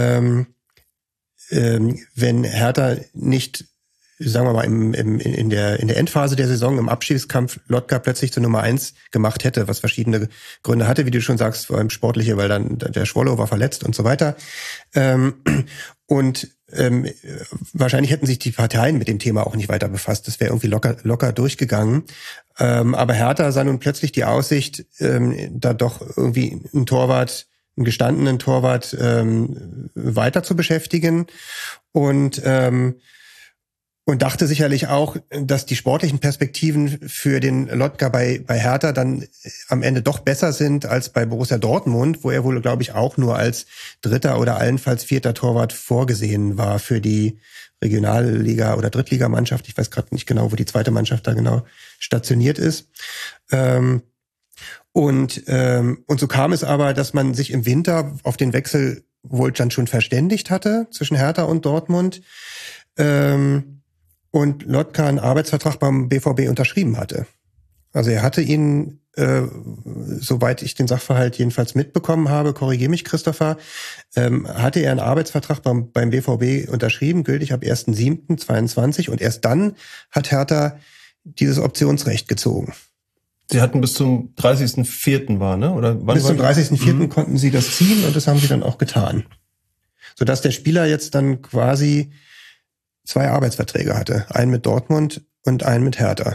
Hertha nicht, sagen wir mal, in der Endphase der Saison im Abschiedskampf Lotka plötzlich zur Nummer 1 gemacht hätte, was verschiedene Gründe hatte, wie du schon sagst, vor allem sportliche, weil dann der Schwollo war verletzt und so weiter. Wahrscheinlich hätten sich die Parteien mit dem Thema auch nicht weiter befasst. Das wäre irgendwie locker durchgegangen. Aber Hertha sah nun plötzlich die Aussicht, da doch irgendwie einen gestandenen Torwart weiter zu beschäftigen und dachte sicherlich auch, dass die sportlichen Perspektiven für den Lotka bei Hertha dann am Ende doch besser sind als bei Borussia Dortmund, wo er wohl, glaube ich, auch nur als 3. oder allenfalls 4. Torwart vorgesehen war für die Regionalliga- oder Drittligamannschaft. Ich weiß gerade nicht genau, wo die zweite Mannschaft da genau stationiert ist. Und so kam es aber, dass man sich im Winter auf den Wechsel wohl dann schon verständigt hatte zwischen Hertha und Dortmund. Und Lotka einen Arbeitsvertrag beim BVB unterschrieben hatte. Also er hatte ihn, soweit ich den Sachverhalt jedenfalls mitbekommen habe, korrigiere mich Christopher, hatte er einen Arbeitsvertrag beim BVB unterschrieben, gültig ab 1.7.22 und erst dann hat Hertha dieses Optionsrecht gezogen. Sie hatten bis zum 30.04. ne? Oder wann bis zum 30.04. konnten sie das ziehen und das haben sie dann auch getan. Sodass der Spieler jetzt dann quasi 2 Arbeitsverträge hatte. Einen mit Dortmund und einen mit Hertha.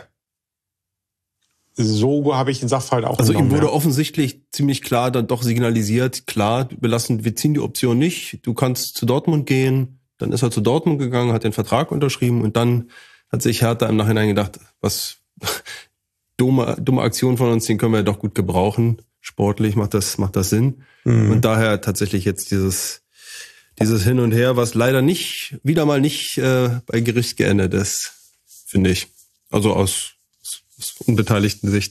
So habe ich den Sachverhalt auch Also genommen, ihm wurde offensichtlich ziemlich klar dann doch signalisiert, klar, wir ziehen die Option nicht, du kannst zu Dortmund gehen. Dann ist er zu Dortmund gegangen, hat den Vertrag unterschrieben und dann hat sich Hertha im Nachhinein gedacht, was dumme Aktion von uns, den können wir doch gut gebrauchen. Sportlich macht das Sinn. Und daher tatsächlich jetzt Dieses Hin und Her, was leider wieder mal nicht bei Gericht geendet ist, finde ich. Also aus unbeteiligten Sicht.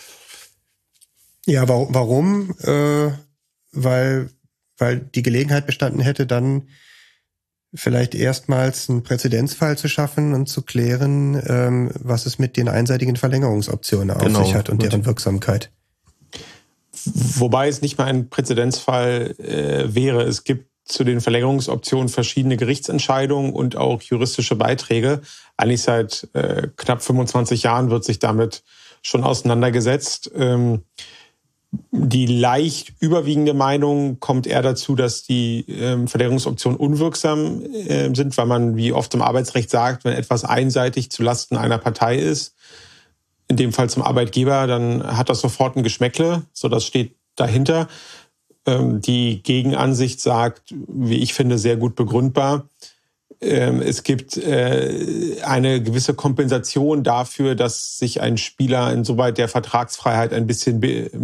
Ja, warum? Weil die Gelegenheit bestanden hätte, dann vielleicht erstmals einen Präzedenzfall zu schaffen und zu klären, was es mit den einseitigen Verlängerungsoptionen auf sich hat und deren Wirksamkeit. Wobei es nicht mal ein Präzedenzfall wäre. Es gibt zu den Verlängerungsoptionen verschiedene Gerichtsentscheidungen und auch juristische Beiträge. Eigentlich seit knapp 25 Jahren wird sich damit schon auseinandergesetzt. Die leicht überwiegende Meinung kommt eher dazu, dass die Verlängerungsoptionen unwirksam sind, weil man, wie oft im Arbeitsrecht sagt, wenn etwas einseitig zulasten einer Partei ist, in dem Fall zum Arbeitgeber, dann hat das sofort ein Geschmäckle. So, das steht dahinter. Die Gegenansicht sagt, wie ich finde, sehr gut begründbar. Es gibt eine gewisse Kompensation dafür, dass sich ein Spieler insoweit der Vertragsfreiheit ein bisschen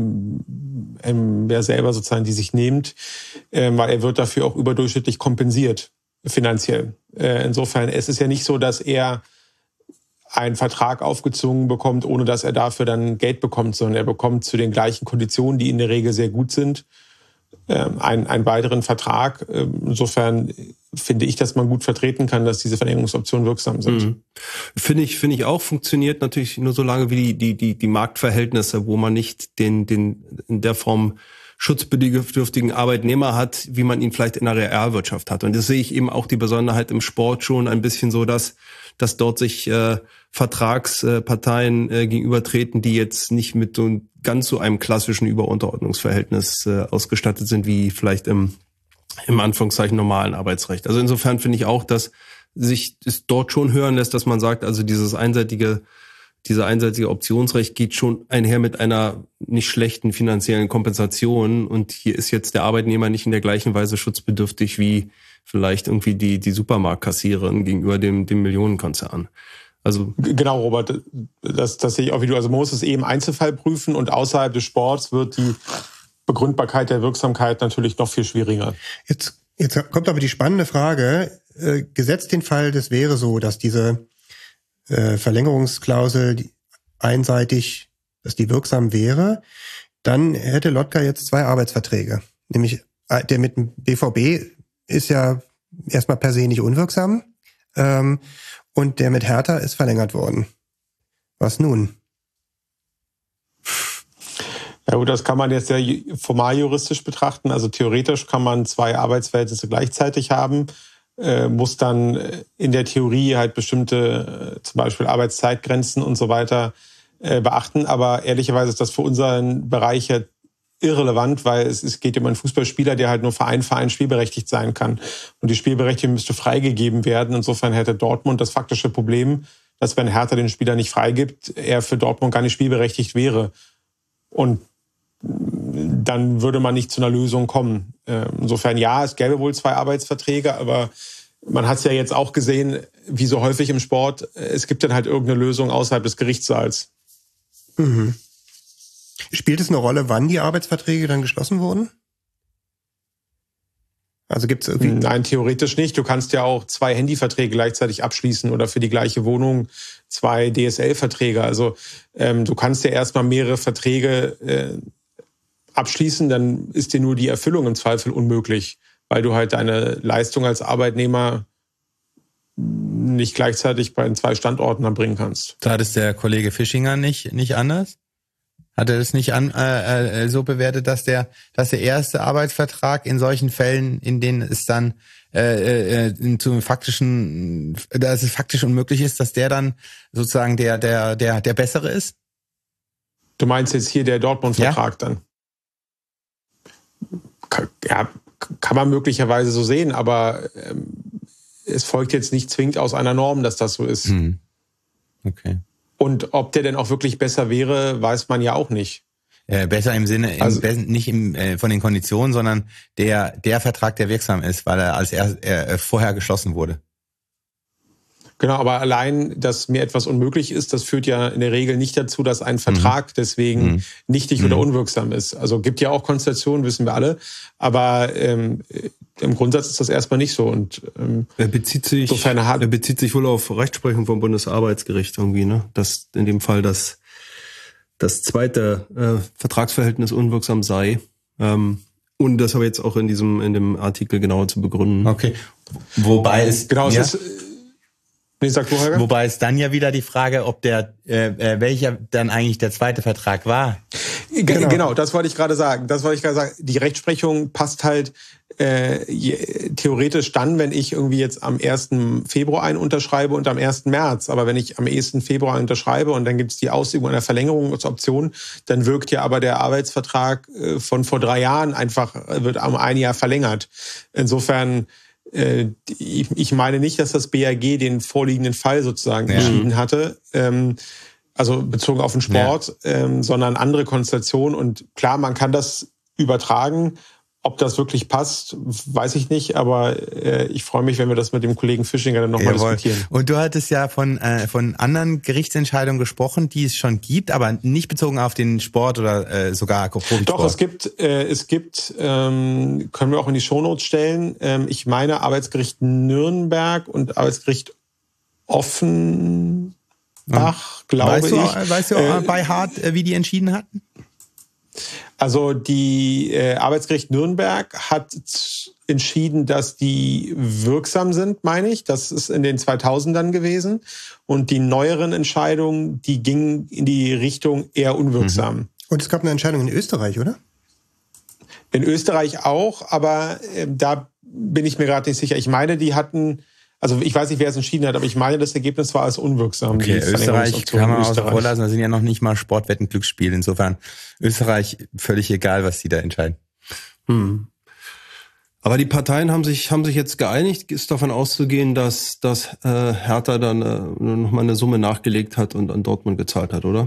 selber sozusagen die sich nimmt, weil er wird dafür auch überdurchschnittlich kompensiert finanziell. Insofern es ist ja nicht so, dass er einen Vertrag aufgezwungen bekommt, ohne dass er dafür dann Geld bekommt, sondern er bekommt zu den gleichen Konditionen, die in der Regel sehr gut sind, einen weiteren Vertrag. Insofern finde ich, dass man gut vertreten kann, dass diese Verlängerungsoptionen wirksam sind. Finde ich auch, funktioniert natürlich nur so lange wie die Marktverhältnisse, wo man nicht den in der Form schutzbedürftigen Arbeitnehmer hat, wie man ihn vielleicht in der Realwirtschaft hat. Und das sehe ich eben auch die Besonderheit im Sport schon ein bisschen so, dass dort sich Vertragsparteien gegenübertreten, die jetzt nicht mit so ganz so einem klassischen Überunterordnungsverhältnis ausgestattet sind, wie vielleicht im Anführungszeichen normalen Arbeitsrecht. Also insofern finde ich auch, dass sich es dort schon hören lässt, dass man sagt, also dieser einseitige Optionsrecht geht schon einher mit einer nicht schlechten finanziellen Kompensation. Und hier ist jetzt der Arbeitnehmer nicht in der gleichen Weise schutzbedürftig wie vielleicht irgendwie die Supermarktkassiererin gegenüber dem Millionenkonzern. Also genau, Robert, das sehe ich auch wie du. Also man muss es eben im Einzelfall prüfen und außerhalb des Sports wird die Begründbarkeit der Wirksamkeit natürlich noch viel schwieriger. Jetzt kommt aber die spannende Frage, gesetzt den Fall, das wäre so, dass diese Verlängerungsklausel einseitig, dass die wirksam wäre, dann hätte Lotka jetzt 2 Arbeitsverträge. Nämlich der mit dem BVB ist ja erstmal per se nicht unwirksam und der mit Hertha ist verlängert worden. Was nun? Ja gut, das kann man jetzt ja formal juristisch betrachten. Also theoretisch kann man 2 Arbeitsverhältnisse gleichzeitig haben, muss dann in der Theorie halt bestimmte zum Beispiel Arbeitszeitgrenzen und so weiter beachten. Aber ehrlicherweise ist das für unseren Bereich ja irrelevant, weil es geht um einen Fußballspieler, der halt nur für einen Verein spielberechtigt sein kann. Und die Spielberechtigung müsste freigegeben werden. Insofern hätte Dortmund das faktische Problem, dass wenn Hertha den Spieler nicht freigibt, er für Dortmund gar nicht spielberechtigt wäre. Und dann würde man nicht zu einer Lösung kommen. Insofern ja, es gäbe wohl 2 Arbeitsverträge, aber man hat es ja jetzt auch gesehen, wie so häufig im Sport, es gibt dann halt irgendeine Lösung außerhalb des Gerichtssaals. Mhm. Spielt es eine Rolle, wann die Arbeitsverträge dann geschlossen wurden? Also gibt's irgendwie? Nein, theoretisch nicht. Du kannst ja auch 2 Handyverträge gleichzeitig abschließen oder für die gleiche Wohnung 2 DSL-Verträge. Also du kannst ja erstmal mehrere Verträge abschließen, dann ist dir nur die Erfüllung im Zweifel unmöglich, weil du halt deine Leistung als Arbeitnehmer nicht gleichzeitig bei 2 Standorten erbringen kannst. Da hat es der Kollege Fischinger nicht anders? Hat er das nicht so bewertet, dass der erste Arbeitsvertrag in solchen Fällen, in denen es dann zum faktischen, dass es faktisch unmöglich ist, dass der dann sozusagen der bessere ist? Du meinst jetzt hier der Dortmund-Vertrag dann? Ja, kann man möglicherweise so sehen, aber es folgt jetzt nicht zwingend aus einer Norm, dass das so ist. Okay. Und ob der denn auch wirklich besser wäre, weiß man ja auch nicht. Besser im Sinne, nicht von den Konditionen, sondern der Vertrag, der wirksam ist, weil er vorher geschlossen wurde. Genau, aber allein, dass mir etwas unmöglich ist, das führt ja in der Regel nicht dazu, dass ein Vertrag deswegen nichtig oder unwirksam ist. Also gibt ja auch Konstellationen, wissen wir alle. Aber im Grundsatz ist das erstmal nicht so. Und er bezieht sich wohl auf Rechtsprechung vom Bundesarbeitsgericht irgendwie, ne? Dass in dem Fall das zweite Vertragsverhältnis unwirksam sei. Und das aber jetzt auch in dem Artikel genauer zu begründen. Okay. Wobei es Wobei es dann ja wieder die Frage, ob welcher dann eigentlich der zweite Vertrag war. Genau, das wollte ich gerade sagen. Die Rechtsprechung passt halt theoretisch dann, wenn ich irgendwie jetzt am 1. Februar einen unterschreibe und am 1. März. Aber wenn ich am 1. Februar unterschreibe und dann gibt es die Ausübung einer Verlängerungsoption, dann wirkt ja aber der Arbeitsvertrag von vor 3 Jahren wird um 1 Jahr verlängert. Insofern, ich meine nicht, dass das BAG den vorliegenden Fall sozusagen entschieden hatte. Also bezogen auf den Sport, sondern andere Konstellationen. Und klar, man kann das übertragen. Ob das wirklich passt, weiß ich nicht, aber ich freue mich, wenn wir das mit dem Kollegen Fischinger dann nochmal diskutieren. Und du hattest ja von anderen Gerichtsentscheidungen gesprochen, die es schon gibt, aber nicht bezogen auf den Sport oder sogar Profisport. Doch, es gibt, können wir auch in die Shownotes stellen, ich meine Arbeitsgericht Nürnberg und Arbeitsgericht Offenbach, glaube ich. Weißt du bei Hart, wie die entschieden hatten? Also die Arbeitsgericht Nürnberg hat entschieden, dass die wirksam sind, meine ich. Das ist in den 2000ern gewesen. Und die neueren Entscheidungen, die gingen in die Richtung eher unwirksam. Und es gab eine Entscheidung in Österreich, oder? In Österreich auch, aber da bin ich mir gerade nicht sicher. Ich meine, die hatten... Also ich weiß nicht, wer es entschieden hat, aber ich meine, das Ergebnis war als unwirksam. Okay, Österreich kann man außer vor lassen, da sind ja noch nicht mal Sportwetten Glücksspiel. Insofern Österreich völlig egal, was die da entscheiden. Aber die Parteien haben sich jetzt geeinigt, ist davon auszugehen, dass Hertha dann nochmal eine Summe nachgelegt hat und an Dortmund gezahlt hat, oder?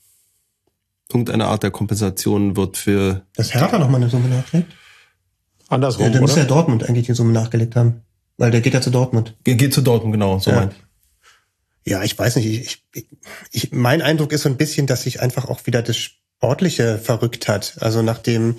Irgendeine Art der Kompensation wird für... Dass Hertha nochmal eine Summe nachlegt? Andersrum, dann oder? Muss ja Dortmund eigentlich die Summe nachgelegt haben. Weil der geht ja zu Dortmund. Geht zu Dortmund, genau. So meint. Ja, ich weiß nicht. Mein Eindruck ist so ein bisschen, dass sich einfach auch wieder das Sportliche verrückt hat. Also nachdem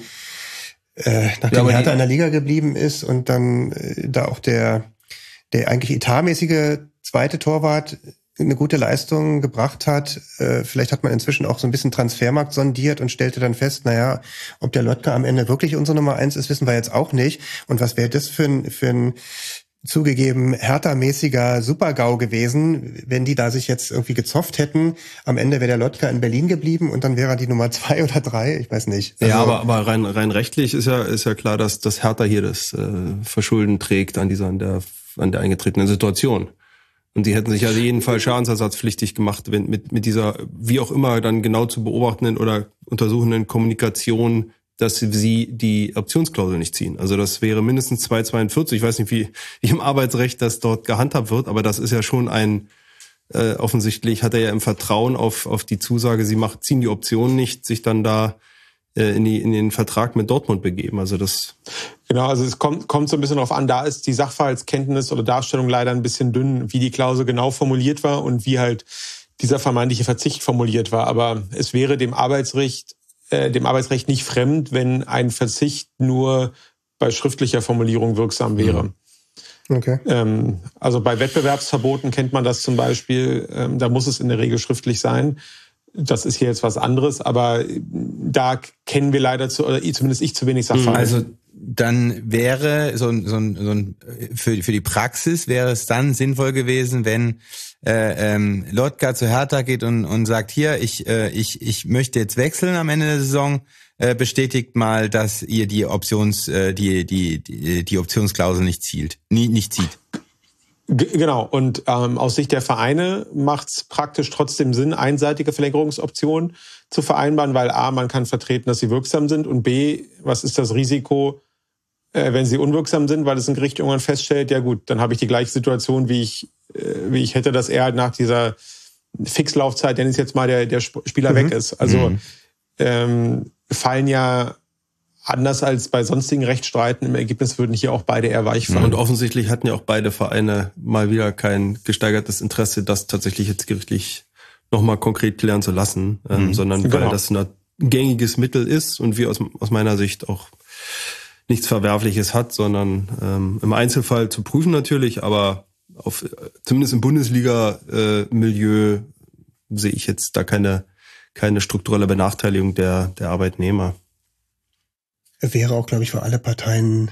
Hertha in der Liga geblieben ist und dann da auch der eigentlich etatmäßige zweite Torwart eine gute Leistung gebracht hat. Vielleicht hat man inzwischen auch so ein bisschen Transfermarkt sondiert und stellte dann fest, naja, ob der Lotka am Ende wirklich unsere Nummer 1 ist, wissen wir jetzt auch nicht. Und was wäre das für ein zugegeben Hertha-mäßiger Super-GAU gewesen, wenn die da sich jetzt irgendwie gezofft hätten. Am Ende wäre der Lotka in Berlin geblieben und dann wäre er die Nummer 2 oder 3, ich weiß nicht. Also, ja, aber rein rechtlich ist ja klar, dass Hertha hier das Verschulden trägt an der eingetretenen Situation. Und sie hätten sich ja jeden Fall schadensersatzpflichtig gemacht, wenn mit dieser, wie auch immer, dann genau zu beobachtenden oder untersuchenden Kommunikation, dass sie die Optionsklausel nicht ziehen. Also das wäre mindestens 242. Ich weiß nicht, wie im Arbeitsrecht das dort gehandhabt wird, aber das ist ja schon offensichtlich hat er ja im Vertrauen auf die Zusage, ziehen die Optionen nicht, sich dann da in den Vertrag mit Dortmund begeben. Also das... Genau, also es kommt so ein bisschen darauf an, da ist die Sachverhaltskenntnis oder Darstellung leider ein bisschen dünn, wie die Klausel genau formuliert war und wie halt dieser vermeintliche Verzicht formuliert war. Aber es wäre dem Arbeitsrecht nicht fremd, wenn ein Verzicht nur bei schriftlicher Formulierung wirksam wäre. Okay. Also bei Wettbewerbsverboten kennt man das zum Beispiel, da muss es in der Regel schriftlich sein. Das ist hier jetzt was anderes, aber da kennen wir leider oder zumindest ich zu wenig Sachverhalte. Also dann wäre für die Praxis wäre es dann sinnvoll gewesen, wenn Lotka zu Hertha geht und sagt, hier, ich möchte jetzt wechseln am Ende der Saison, bestätigt mal, dass ihr die Optionsklausel nicht zieht. Genau, und aus Sicht der Vereine macht es praktisch trotzdem Sinn, einseitige Verlängerungsoptionen zu vereinbaren, weil A, man kann vertreten, dass sie wirksam sind und B, was ist das Risiko, wenn sie unwirksam sind, weil es ein Gericht irgendwann feststellt, ja gut, dann habe ich die gleiche Situation, wie ich hätte, dass er nach dieser Fixlaufzeit, denn ist jetzt mal der Spieler weg ist. Also fallen ja anders als bei sonstigen Rechtsstreiten im Ergebnis würden hier auch beide eher weich fallen. Und offensichtlich hatten ja auch beide Vereine mal wieder kein gesteigertes Interesse, das tatsächlich jetzt gerichtlich nochmal konkret klären zu lassen, sondern weil das ein gängiges Mittel ist und wir aus meiner Sicht auch nichts Verwerfliches hat, sondern im Einzelfall zu prüfen natürlich, aber zumindest im Bundesliga-Milieu sehe ich jetzt da keine strukturelle Benachteiligung der Arbeitnehmer. Wäre auch, glaube ich, für alle Parteien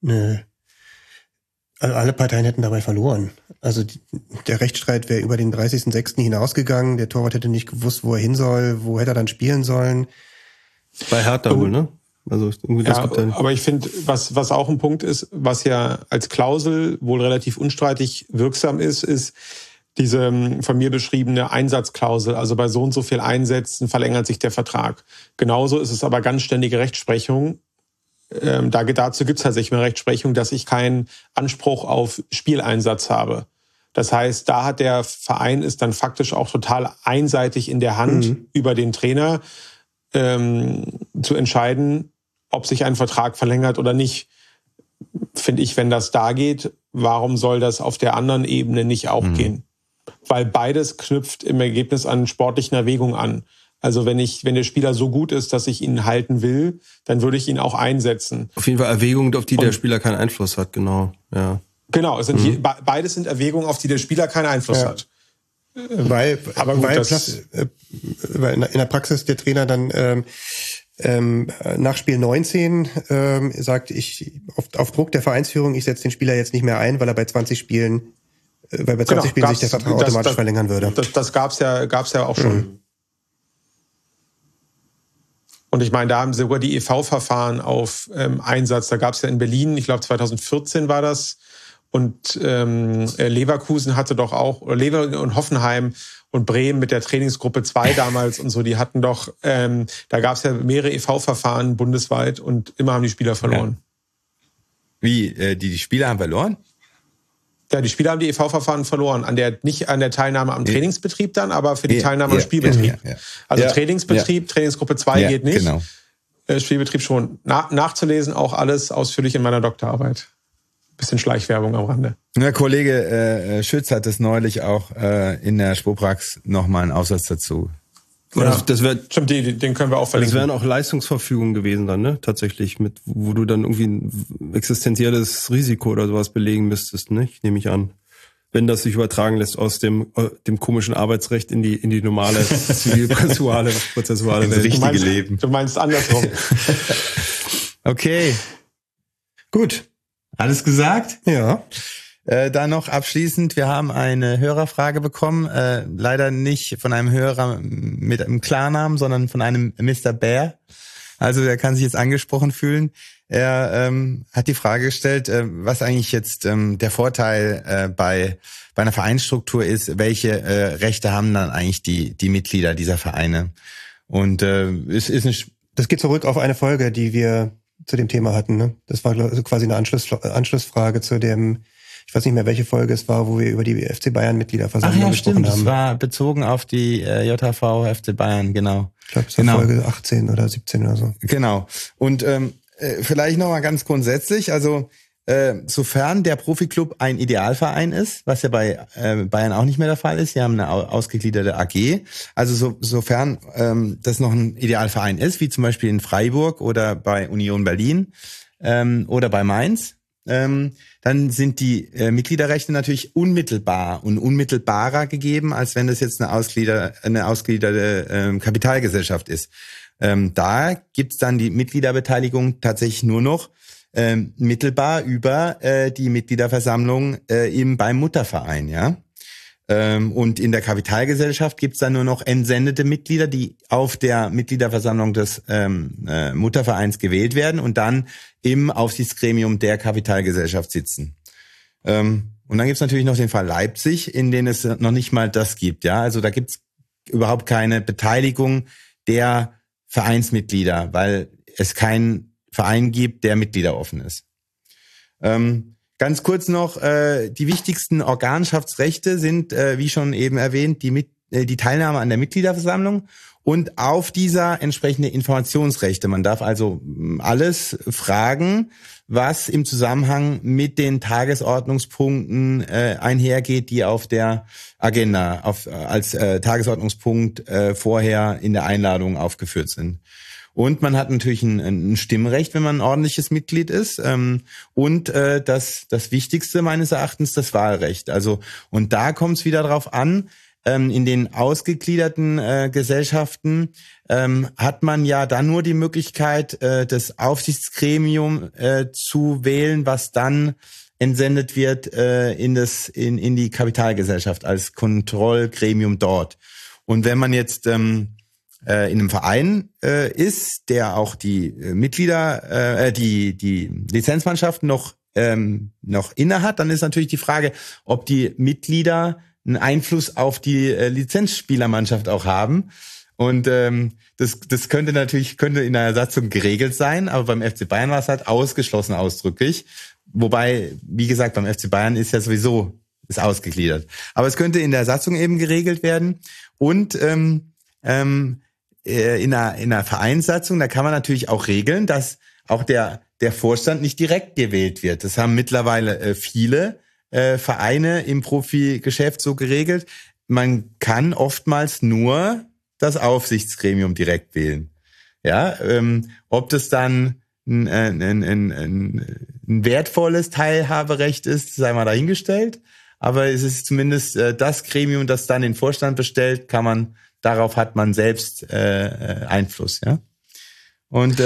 alle Parteien hätten dabei verloren. Also der Rechtsstreit wäre über den 30.06. hinausgegangen. Der Torwart hätte nicht gewusst, wo er hin soll, wo hätte er dann spielen sollen. Bei Hertha wohl, ne? Also irgendwie das gibt dann. Aber ich finde, was auch ein Punkt ist, was ja als Klausel wohl relativ unstreitig wirksam ist diese von mir beschriebene Einsatzklausel. Also bei so und so viel Einsätzen verlängert sich der Vertrag. Genauso ist es aber ganz ständige Rechtsprechung. Dazu gibt es tatsächlich mehr Rechtsprechung, dass ich keinen Anspruch auf Spieleinsatz habe. Das heißt, da hat der Verein ist dann faktisch auch total einseitig in der Hand über den Trainer zu entscheiden, ob sich ein Vertrag verlängert oder nicht. Finde ich, wenn das da geht, warum soll das auf der anderen Ebene nicht auch gehen? Weil beides knüpft im Ergebnis an sportlichen Erwägungen an. Also wenn der Spieler so gut ist, dass ich ihn halten will, dann würde ich ihn auch einsetzen. Auf jeden Fall Erwägungen, auf die der Spieler keinen Einfluss hat, genau. Ja. Genau, beides sind Erwägungen, auf die der Spieler keinen Einfluss hat. Weil in der Praxis der Trainer dann nach Spiel 19 sagt, auf Druck der Vereinsführung, ich setze den Spieler jetzt nicht mehr ein, weil bei 20 Spielen sich der Vertrag automatisch verlängern würde. Das gab's ja auch schon. Und ich meine, da haben sogar die EV-Verfahren auf Einsatz. Da gab es ja in Berlin, ich glaube 2014 war das. Und Leverkusen hatte doch auch, oder Leverkusen und Hoffenheim und Bremen mit der Trainingsgruppe 2 damals und so, die hatten doch, da gab es ja mehrere EV-Verfahren bundesweit und immer haben die Spieler verloren. Ja. Wie, die Spieler haben verloren? Ja, die Spieler haben die EV-Verfahren verloren. Nicht an der Teilnahme am Trainingsbetrieb dann, aber für die Teilnahme am Spielbetrieb. Also Trainingsbetrieb, Trainingsgruppe 2 geht nicht. Genau. Spielbetrieb schon. Nachzulesen auch alles ausführlich in meiner Doktorarbeit. Bisschen Schleichwerbung am Rande. Der Kollege Schütz hat das neulich auch in der Spoprax nochmal einen Aufsatz dazu. Ja, das wär, stimmt, den können wir auch verlinken. Das wären auch Leistungsverfügungen gewesen dann, ne? Tatsächlich, wo du dann irgendwie ein existenzielles Risiko oder sowas belegen müsstest, ne? Nehme ich an. Wenn das sich übertragen lässt aus dem komischen Arbeitsrecht in die normale zivilprozessuale Welt. Richtige Leben. Du meinst andersrum. Okay. Gut. Alles gesagt? Ja. Dann noch abschließend, wir haben eine Hörerfrage bekommen, leider nicht von einem Hörer mit einem Klarnamen, sondern von einem Mr. Bear. Also der kann sich jetzt angesprochen fühlen. Er hat die Frage gestellt, was eigentlich jetzt der Vorteil bei einer Vereinsstruktur ist, welche Rechte haben dann eigentlich die Mitglieder dieser Vereine? Und das geht zurück auf eine Folge, die wir zu dem Thema hatten. Ne? Das war quasi eine Anschlussfrage zu dem, ich weiß nicht mehr, welche Folge es war, wo wir über die FC Bayern-Mitgliederversammlung gesprochen haben. Das war bezogen auf die JHV FC Bayern, genau. Ich glaube, es war Folge 18 oder 17 oder so. Genau. Und vielleicht noch mal ganz grundsätzlich, also sofern der Profiklub ein Idealverein ist, was ja bei Bayern auch nicht mehr der Fall ist, sie haben eine ausgegliederte AG, also sofern das noch ein Idealverein ist, wie zum Beispiel in Freiburg oder bei Union Berlin oder bei Mainz, dann sind die Mitgliederrechte natürlich unmittelbar und unmittelbarer gegeben, als wenn das jetzt eine ausgegliederte Kapitalgesellschaft ist. Da gibt's dann die Mitgliederbeteiligung tatsächlich nur noch mittelbar über die Mitgliederversammlung beim Mutterverein, ja. Und in der Kapitalgesellschaft gibt's dann nur noch entsendete Mitglieder, die auf der Mitgliederversammlung des Muttervereins gewählt werden und dann im Aufsichtsgremium der Kapitalgesellschaft sitzen. Und dann gibt's natürlich noch den Fall Leipzig, in dem es noch nicht mal das gibt, ja. Also da gibt's überhaupt keine Beteiligung der Vereinsmitglieder, weil es keinen Verein gibt, der mitgliederoffen ist. Ganz kurz noch, die wichtigsten Organschaftsrechte sind, wie schon eben erwähnt, die Teilnahme an der Mitgliederversammlung und auf dieser entsprechende Informationsrechte. Man darf also alles fragen, was im Zusammenhang mit den Tagesordnungspunkten einhergeht, die auf der Agenda als Tagesordnungspunkt vorher in der Einladung aufgeführt sind. Und man hat natürlich ein Stimmrecht, wenn man ein ordentliches Mitglied ist. Und das Wichtigste meines Erachtens, das Wahlrecht. Also, und da kommt es wieder drauf an, in den ausgegliederten Gesellschaften hat man ja dann nur die Möglichkeit, das Aufsichtsgremium zu wählen, was dann entsendet wird in die Kapitalgesellschaft als Kontrollgremium dort. Und wenn man jetzt in einem Verein ist, der auch die Mitglieder, die Lizenzmannschaften noch inne hat, dann ist natürlich die Frage, ob die Mitglieder einen Einfluss auf die Lizenzspielermannschaft auch haben. Und das könnte in der Satzung geregelt sein, aber beim FC Bayern war es halt ausgeschlossen ausdrücklich. Wobei, wie gesagt, beim FC Bayern ist ja sowieso ist ausgegliedert. Aber es könnte in der Satzung eben geregelt werden. Und in einer Vereinssatzung, da kann man natürlich auch regeln, dass auch der Vorstand nicht direkt gewählt wird. Das haben mittlerweile viele Vereine im Profigeschäft so geregelt. Man kann oftmals nur das Aufsichtsgremium direkt wählen. Ja, ob das dann ein wertvolles Teilhaberecht ist, sei mal dahingestellt. Aber es ist zumindest das Gremium, das dann den Vorstand bestellt, darauf hat man selbst Einfluss, ja. Und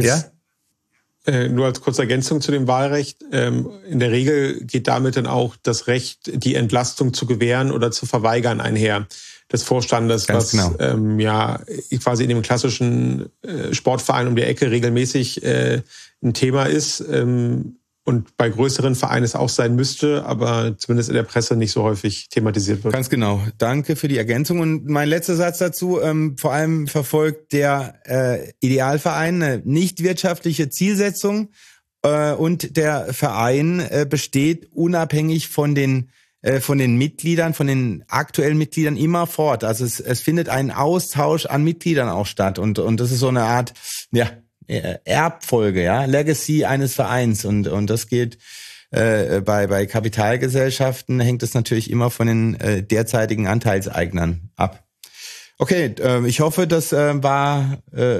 nur als kurze Ergänzung zu dem Wahlrecht. In der Regel geht damit dann auch das Recht, die Entlastung zu gewähren oder zu verweigern einher des Vorstandes, ganz was genau. Quasi in dem klassischen Sportverein um die Ecke regelmäßig ein Thema ist und bei größeren Vereinen es auch sein müsste, aber zumindest in der Presse nicht so häufig thematisiert wird. Ganz genau. Danke für die Ergänzung. Und mein letzter Satz dazu, vor allem verfolgt der Idealverein eine nicht wirtschaftliche Zielsetzung und der Verein besteht unabhängig von den Mitgliedern, von den aktuellen Mitgliedern immer fort. Also es findet ein Austausch an Mitgliedern auch statt und das ist so eine Art, Erbfolge, Legacy eines Vereins und das geht bei Kapitalgesellschaften hängt es natürlich immer von den derzeitigen Anteilseignern ab. Okay, ich hoffe, das war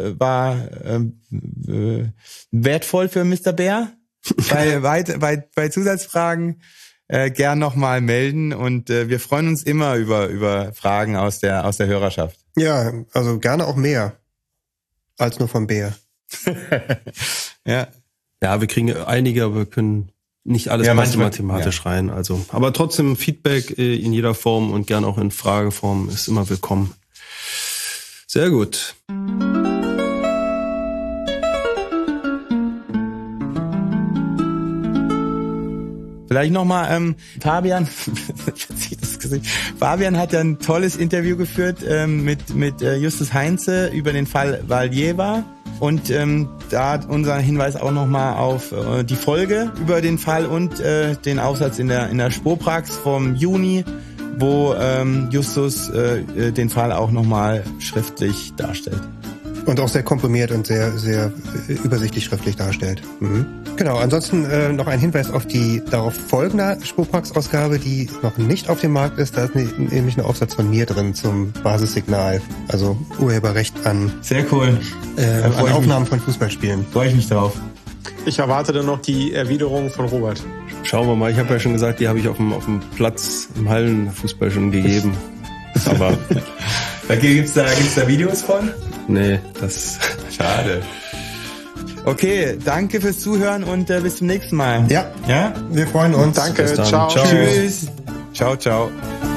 wertvoll für Mr. Bär. Bei Zusatzfragen gern nochmal melden und wir freuen uns immer über Fragen aus der Hörerschaft. Ja, also gerne auch mehr als nur vom Bär. Ja, wir kriegen einige, aber wir können nicht alles mathematisch rein. Also, aber trotzdem Feedback in jeder Form und gern auch in Frageform ist immer willkommen. Sehr gut. Vielleicht nochmal, Fabian hat ja ein tolles Interview geführt mit Justus Heinze über den Fall Valieva. Und da unser Hinweis auch nochmal auf die Folge über den Fall und den Aufsatz in der Sporprax vom Juni, wo Justus den Fall auch nochmal schriftlich darstellt. Und auch sehr komprimiert und sehr, sehr übersichtlich schriftlich darstellt. Mhm. Genau, ansonsten noch ein Hinweis auf die darauf folgende Sporprax-Ausgabe, die noch nicht auf dem Markt ist. Da ist nämlich ein Aufsatz von mir drin zum Basissignal, also Urheberrecht an, sehr cool. An Aufnahmen von Fußballspielen. Freue ich mich drauf. Ich erwarte dann noch die Erwiderung von Robert. Schauen wir mal, ich habe ja schon gesagt, die habe ich auf dem Platz im Hallenfußball schon gegeben. Aber gibt's da Videos von? Nee, das schade. Okay, danke fürs Zuhören und bis zum nächsten Mal. Ja, wir freuen uns. Danke, ciao. Tschüss. Ciao.